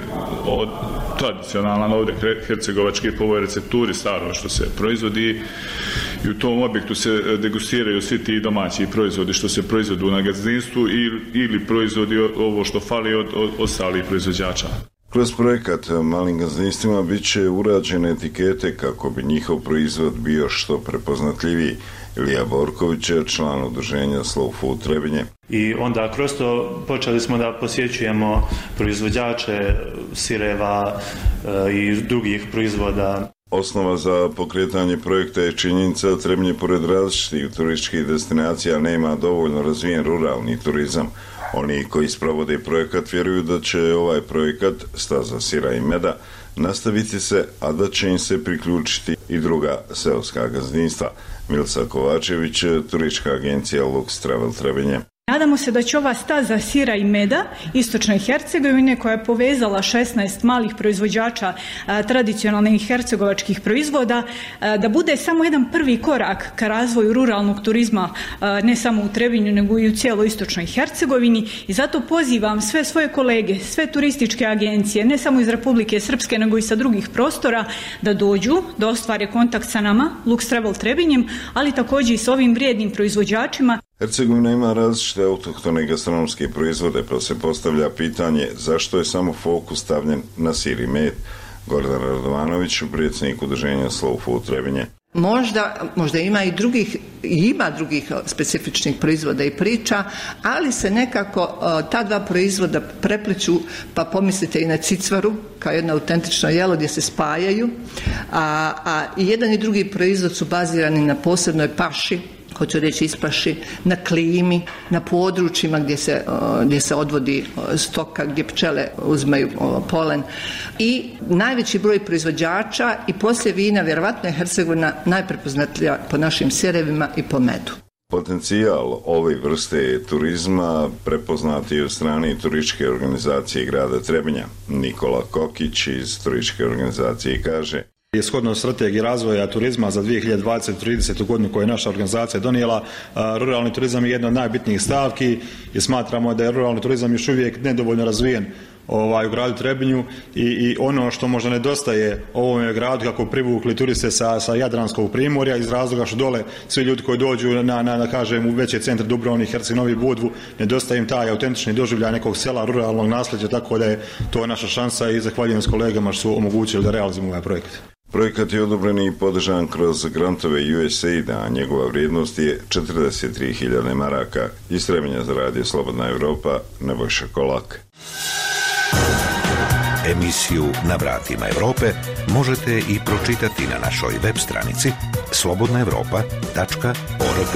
tradicionalan ovdje hercegovački po ovoj recepturi staro što se proizvodi i u tom objektu se degustiraju svi ti domaći proizvodi što se proizvodu na gazdinstvu ili proizvodi ovo što fali od ostalih proizvođača. Kroz projekat malim gazdinstvima bit će urađene etikete kako bi njihov proizvod bio što prepoznatljiviji. Ilija Borković je član udruženja Slow Food Trebinje. I onda kroz to počeli smo da posjećujemo proizvođače sireva i drugih proizvoda. Osnova za pokretanje projekta je činjenica da Trebinje pored različitih turističkih destinacija nema dovoljno razvijen ruralni turizam. Oni koji sprovode projekat vjeruju da će ovaj projekat Staza sira i meda nastaviti se, a da će im se priključiti i druga seoska gazdinstva. Milca Kovačević, turistička agencija Lux Travel Trebinje. Nadamo se da će ova staza sira i meda Istočne Hercegovine, koja je povezala 16 malih proizvođača tradicionalnih hercegovačkih proizvoda, da bude samo jedan prvi korak ka razvoju ruralnog turizma ne samo u Trebinju nego i u cijeloj Istočnoj Hercegovini, i zato pozivam sve svoje kolege, sve turističke agencije, ne samo iz Republike Srpske nego i sa drugih prostora, da dođu, da ostvare kontakt sa nama, Lux Travel Trebinjem, ali također i s ovim vrijednim proizvođačima. Hercegovina ima različite autohtone gastronomske proizvode, pa se postavlja pitanje zašto je samo fokus stavljen na sir i med. Gordan Radovanović, predsjednik udruženja Slow Food Trebinje. Možda ima i drugih specifičnih proizvoda i priča, ali se nekako ta dva proizvoda prepliču, pa pomislite i na cicvaru kao jedno autentično jelo gdje se spajaju, a i jedan i drugi proizvod su bazirani na posebnoj paši, hoću reći ispaši, na klimi, na područjima gdje se odvodi stoka, gdje pčele uzmaju polen. I najveći broj proizvođača i poslije vina, vjerovatno je Hercegovina najprepoznatljiva po našim sirevima i po medu. Potencijal ove vrste turizma prepoznat je od strane turističke organizacije grada Trebinja. Nikola Kokić iz turističke organizacije kaže: Shodno strategiji razvoja turizma za 2020-30. godinu koju je naša organizacija donijela, ruralni turizam je jedna od najbitnijih stavki i smatramo da je ruralni turizam još uvijek nedovoljno razvijen u gradu Trebinju i ono što možda nedostaje ovome gradu kako privukli turiste sa Jadranskog primorja iz razloga što dole svi ljudi koji dođu u veće centre Dubrovnik, Herceg Novi, Budvu, nedostaje im taj autentični doživljaj nekog sela, ruralnog nasljeđa, tako da je to naša šansa i zahvaljujem s kolegama što su omogućili da realizujemo ovaj projekat. Projekat je odobren i podržan kroz grantove USAID-a, a njegova vrijednost je 43.000 maraka. Iz Trebinja za radio Slobodna Evropa, Nebojša Kolak. Emisiju Na vratima Evrope možete i pročitati na našoj web stranici slobodnaevropa.org.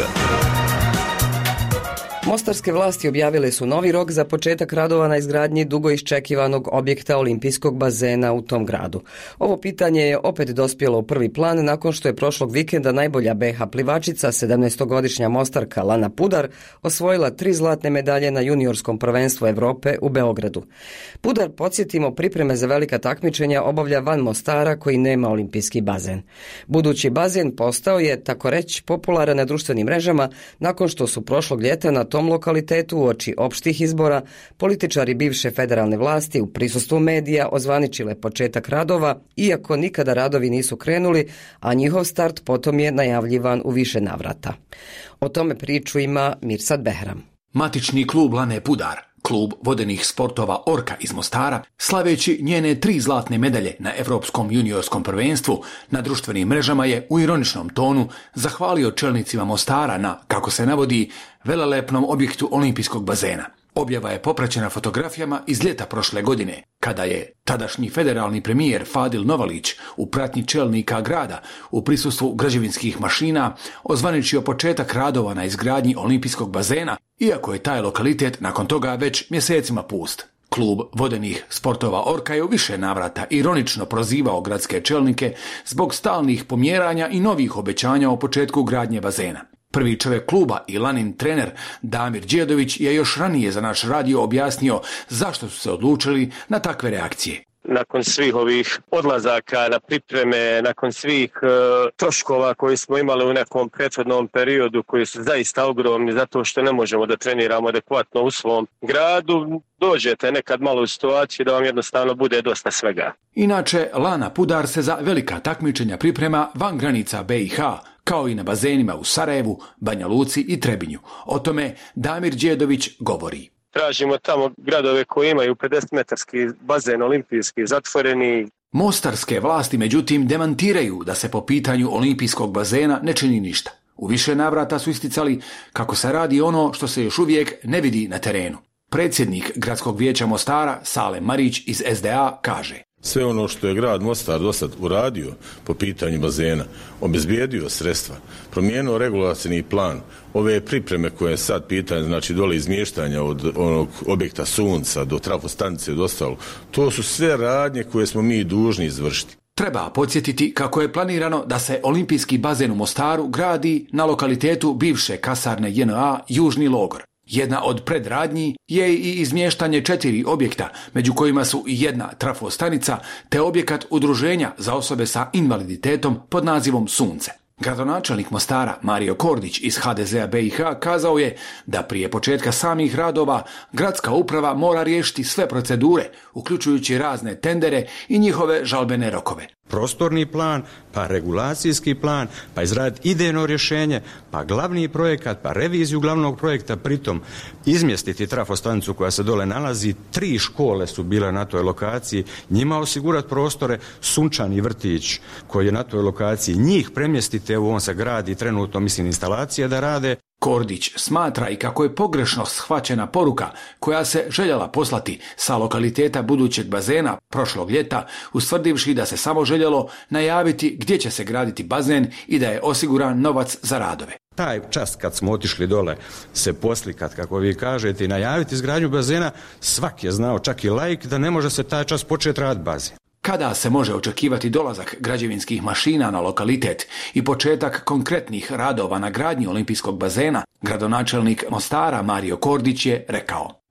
Mostarske vlasti objavile su novi rok za početak radova na izgradnji dugo iščekivanog objekta olimpijskog bazena u tom gradu. Ovo pitanje je opet dospjelo u prvi plan nakon što je prošlog vikenda najbolja BiH plivačica, 17-godišnja Mostarka Lana Pudar, osvojila 3 zlatne medalje na juniorskom prvenstvu Evrope u Beogradu. Pudar, podsjetimo, pripreme za velika takmičenja obavlja van Mostara koji nema olimpijski bazen. Budući bazen postao je, tako reći, popularan na društvenim mrežama nakon što su prošlog ljeta na tom lokalitetu uoči opštih izbora političari bivše federalne vlasti u prisustvu medija ozvaničile početak radova, iako nikada radovi nisu krenuli, a njihov start potom je najavljivan u više navrata. O tome priču ima Mirsad Behram. Matični klub Lane Pudar, klub vodenih sportova Orka iz Mostara, slaveći njene 3 zlatne medalje na Evropskom juniorskom prvenstvu, na društvenim mrežama je u ironičnom tonu zahvalio čelnicima Mostara na, kako se navodi, velelepnom objektu olimpijskog bazena. Objava je popraćena fotografijama iz ljeta prošle godine, kada je tadašnji federalni premijer Fadil Novalić u pratnji čelnika grada u prisustvu građevinskih mašina ozvaničio početak radova na izgradnji olimpijskog bazena, iako je taj lokalitet nakon toga već mjesecima pust. Klub vodenih sportova Orka je u više navrata ironično prozivao gradske čelnike zbog stalnih pomjeranja i novih obećanja o početku gradnje bazena. Prvi čovjek kluba i Lanin trener Damir Đedović je još ranije za naš radio objasnio zašto su se odlučili na takve reakcije. Nakon svih ovih odlazaka na pripreme, nakon svih troškova koji smo imali u nekom prethodnom periodu koji su zaista ogromni zato što ne možemo da treniramo adekvatno u svom gradu, dođete nekad malo u situaciju da vam jednostavno bude dosta svega. Inače, Lana Pudar se za velika takmičenja priprema van granica BiH, kao i na bazenima u Sarajevu, Banja Luci i Trebinju. O tome Damir Đedović govori. Tražimo tamo gradove koji imaju 50-metarski bazen olimpijski zatvoreni. Mostarske vlasti međutim demantiraju da se po pitanju olimpijskog bazena ne čini ništa. U više navrata su isticali kako se radi ono što se još uvijek ne vidi na terenu. Predsjednik Gradskog vijeća Mostara, Salem Marić iz SDA, kaže: sve ono što je grad Mostar dosad uradio po pitanju bazena, obezbijedio sredstva, promijenio regulacijni plan, ove pripreme koje je sad pitanje, znači dole izmještanja od onog objekta Sunca do trafostanice i ostalo, to su sve radnje koje smo mi dužni izvršiti. Treba podsjetiti kako je planirano da se olimpijski bazen u Mostaru gradi na lokalitetu bivše kasarne JNA Južni logor. Jedna od predradnji je i izmještanje 4 objekta, među kojima su i jedna trafostanica te objekat udruženja za osobe sa invaliditetom pod nazivom Sunce. Gradonačelnik Mostara Mario Kordić iz HDZ-a BiH kazao je da prije početka samih radova gradska uprava mora riješiti sve procedure, uključujući razne tendere i njihove žalbene rokove. Prostorni plan, pa regulacijski plan, pa izraditi idejno rješenje, pa glavni projekat, pa reviziju glavnog projekta, pritom izmjestiti trafostanicu koja se dole nalazi, 3 škole su bile na toj lokaciji, njima osigurati prostore, sunčani vrtić koji je na toj lokaciji, njih premjestiti, evo on se gradi trenutno, mislim, instalacije da rade. Kordić smatra i kako je pogrešno shvaćena poruka koja se željela poslati sa lokaliteta budućeg bazena prošlog ljeta, ustvrdivši da se samo željelo najaviti gdje će se graditi bazen i da je osiguran novac za radove. Taj čas kad smo otišli dole se poslikat, kako vi kažete, i najaviti izgradnju bazena, svak je znao, čak i laik, da ne može se taj čas početi raditi bazen. Kada se može očekivati dolazak građevinskih mašina na lokalitet i početak konkretnih radova na gradnji olimpijskog bazena, gradonačelnik Mostara Mario Kordić je rekao: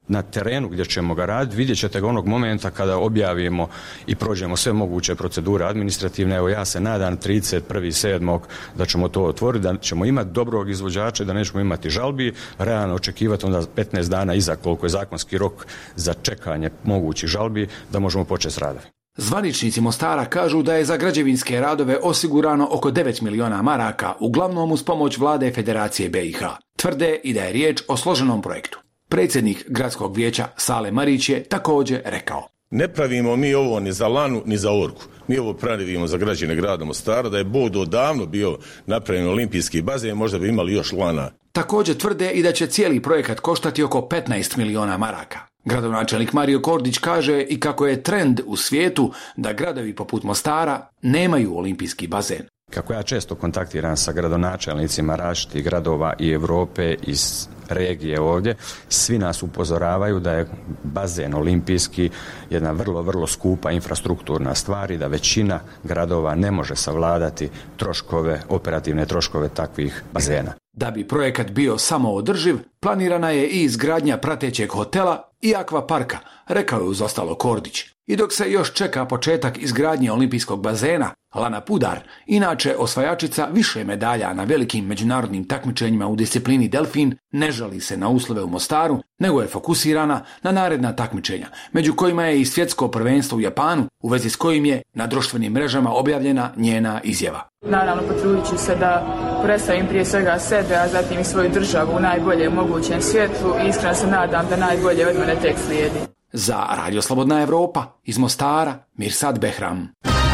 Na terenu gdje ćemo ga raditi vidjet ćete ga onog momenta kada objavimo i prođemo sve moguće procedure administrativne. Evo ja se nadam 31.7. da ćemo to otvoriti, da ćemo imati dobrog izvođača, da nećemo imati žalbi, realno očekivati onda 15 dana iza koliko je zakonski rok za čekanje mogućih žalbi da možemo početi s radom. Zvaničnici Mostara kažu da je za građevinske radove osigurano oko 9 miliona maraka, uglavnom uz pomoć vlade Federacije BiH. Tvrde i da je riječ o složenom projektu. Predsjednik gradskog vijeća Sale Marić je također rekao: Ne pravimo mi ovo ni za Lanu ni za Orku. Mi ovo pravimo za građane grada Mostara, da je Bog odavno bio napravljen olimpijski bazen, možda bi imali još Lana. Također tvrde i da će cijeli projekat koštati oko 15 miliona maraka. Gradonačelnik Mario Kordić kaže i kako je trend u svijetu da gradovi poput Mostara nemaju olimpijski bazen. Kako ja često kontaktiram sa gradonačelnicima različitih gradova i Europe iz regije ovdje, svi nas upozoravaju da je bazen olimpijski jedna vrlo, vrlo skupa infrastrukturna stvar i da većina gradova ne može savladati troškove, operativne troškove takvih bazena. Da bi projekat bio samoodrživ, planirana je i izgradnja pratećeg hotela i akvaparka, rekao je uz ostalo Kordić. I dok se još čeka početak izgradnje olimpijskog bazena, Lana Pudar, inače osvajačica više medalja na velikim međunarodnim takmičenjima u disciplini delfin, ne žali se na uslove u Mostaru, nego je fokusirana na naredna takmičenja, među kojima je i svjetsko prvenstvo u Japanu, u vezi s kojim je na društvenim mrežama objavljena njena izjava. Naravno, potrudit ću se da predstavim prije svega sebe, a zatim i svoju državu u najboljem mogućem svjetlu i iskreno se nadam da najbolje od mene tek slijedi. Za Radio Slobodna Evropa, iz Mostara, Mirsad Behram.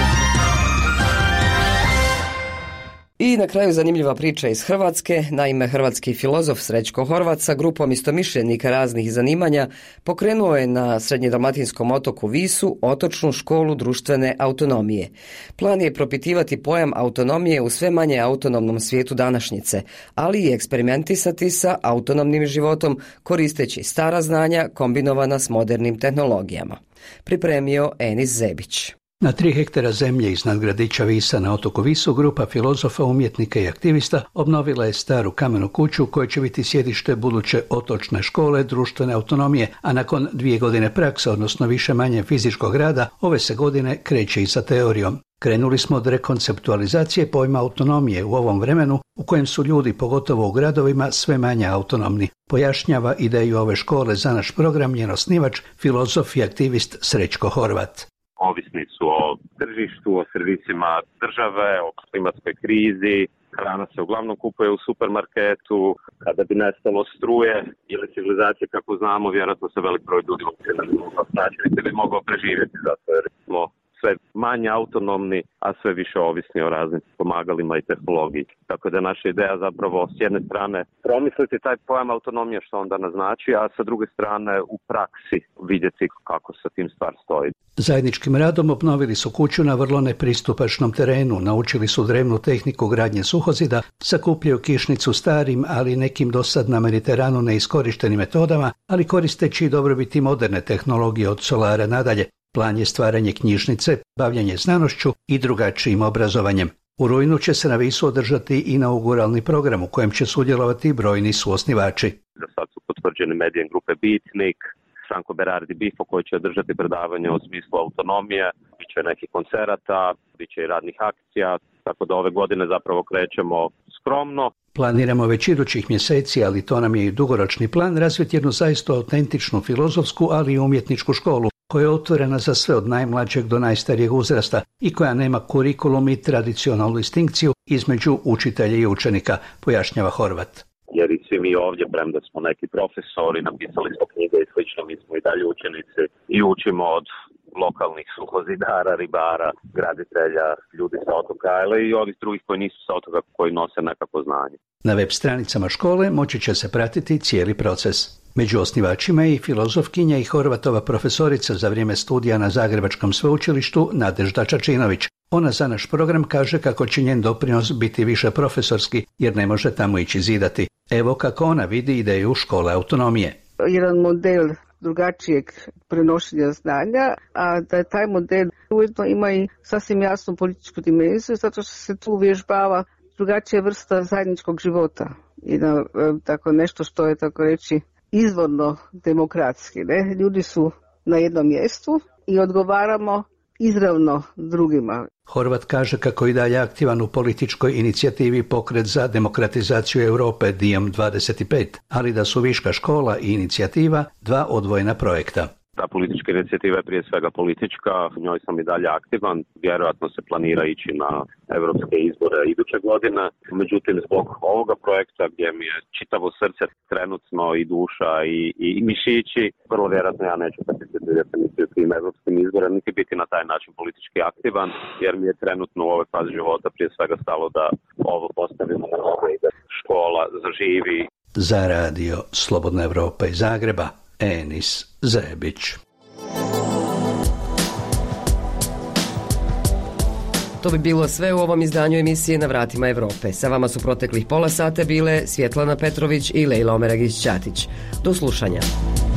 I na kraju zanimljiva priča iz Hrvatske. Naime, hrvatski filozof Srećko Horvat sa grupom istomišljenika raznih zanimanja pokrenuo je na srednjedalmatinskom otoku Visu otočnu školu društvene autonomije. Plan je propitivati pojam autonomije u sve manje autonomnom svijetu današnjice, ali i eksperimentisati sa autonomnim životom koristeći stara znanja kombinovana s modernim tehnologijama. Pripremio Enis Zebić. Na 3 hektara zemlje iznad gradića Visa na otoku Visu grupa filozofa, umjetnika i aktivista obnovila je staru kamenu kuću koja će biti sjedište buduće otočne škole društvene autonomije, a nakon 2 godine prakse, odnosno više manje fizičkog rada, ove se godine kreće i sa teorijom. Krenuli smo od rekonceptualizacije pojma autonomije u ovom vremenu u kojem su ljudi, pogotovo u gradovima, sve manje autonomni. Pojašnjava ideju ove škole za naš program njen osnivač, filozof i aktivist Srećko Horvat. Ovisni su o tržištu, o servisima države, o klimatskoj krizi. Hrana se uglavnom kupuje u supermarketu. Kada bi nestalo struje ili civilizacije kako znamo, vjerojatno se velik broj ljudi uopće ne bi mogao snaći, niti bi mogao preživjeti, zato jer smo sve manje autonomni, a sve više ovisni o raznim pomagalima i tehnologiji. Tako da naša ideja zapravo s jedne strane promisliti taj pojam autonomije što onda naznači, a sa druge strane u praksi vidjeti kako sa tim stvar stoji. Zajedničkim radom obnovili su kuću na vrlo nepristupačnom terenu, naučili su drevnu tehniku gradnje suhozida, sakupljaju kišnicu starim, ali nekim dosad na Mediteranu neiskorištenim metodama, ali koristeći dobrobiti moderne tehnologije od solara nadalje. Plan je stvaranje knjižnice, bavljanje znanošću i drugačijim obrazovanjem. U rujnu će se na Visu održati inauguralni program u kojem će sudjelovati brojni suosnivači. Za sad su potvrđeni medijem grupe Bitnik, Franco Berardi Bifo koji će održati predavanje u smislu autonomije, bit će nekih koncerata, bit će i radnih akcija, tako da ove godine zapravo krećemo skromno. Planiramo već idućih mjeseci, ali to nam je i dugoročni plan, razviti jednu zaista autentičnu filozofsku, ali i umjetničku školu, koja je otvorena za sve od najmlađeg do najstarijeg uzrasta i koja nema kurikulum i tradicionalnu distinkciju između učitelja i učenika, pojašnjava Horvat. Jer i svi mi ovdje, premda smo neki profesori, napisali smo knjige i slično, mi smo i dalje učenici i učimo od lokalnih suhozidara, ribara, graditelja, ljudi sa otoka, ali i ovih drugih koji nisu sa otoka, koji nose nekako znanje. Na web stranicama škole moći će se pratiti cijeli proces. Među osnivačima je i filozofkinja i Horvatova profesorica za vrijeme studija na Zagrebačkom sveučilištu Nadežda Čačinović. Ona za naš program kaže kako će njen doprinos biti više profesorski jer ne može tamo ići zidati. Evo kako ona vidi ideju škole autonomije. Jedan model drugačijeg prenošenja znanja, a da taj model ujedno ima i sasvim jasnu političku dimenziju, zato što se tu uvježbava drugačija vrsta zajedničkog života i tako nešto što je, tako reći, izvorno demokratski. Ne? Ljudi su na jednom mjestu i odgovaramo izravno drugima. Horvat kaže kako i dalje aktivan u političkoj inicijativi Pokret za demokratizaciju Europe Diem 25, ali da su viška škola i inicijativa dva odvojena projekta. Ta politička inicijativa je prije svega politička, u njoj sam i dalje aktivan, vjerojatno se planira ići na europske izbore iduće godine. Međutim, zbog ovoga projekta gdje mi je čitavo srce trenutno i duša i mišići, vrlo vjerojatno ja neću participirati niti u tim europskim izborima, niti biti na taj način politički aktivan, jer mi je trenutno u ovoj fazi života prije svega stalo da ovo postavimo na noge i da škola zaživi. Za radio Slobodna Evropa iz Zagreba, Enis Zebić. To bi bilo sve u ovom izdanju emisije Na vratima Evrope. Sa vama su proteklih pola sata bile Svjetlana Petrović i Lejla Omeragić-Ćatić. Do slušanja.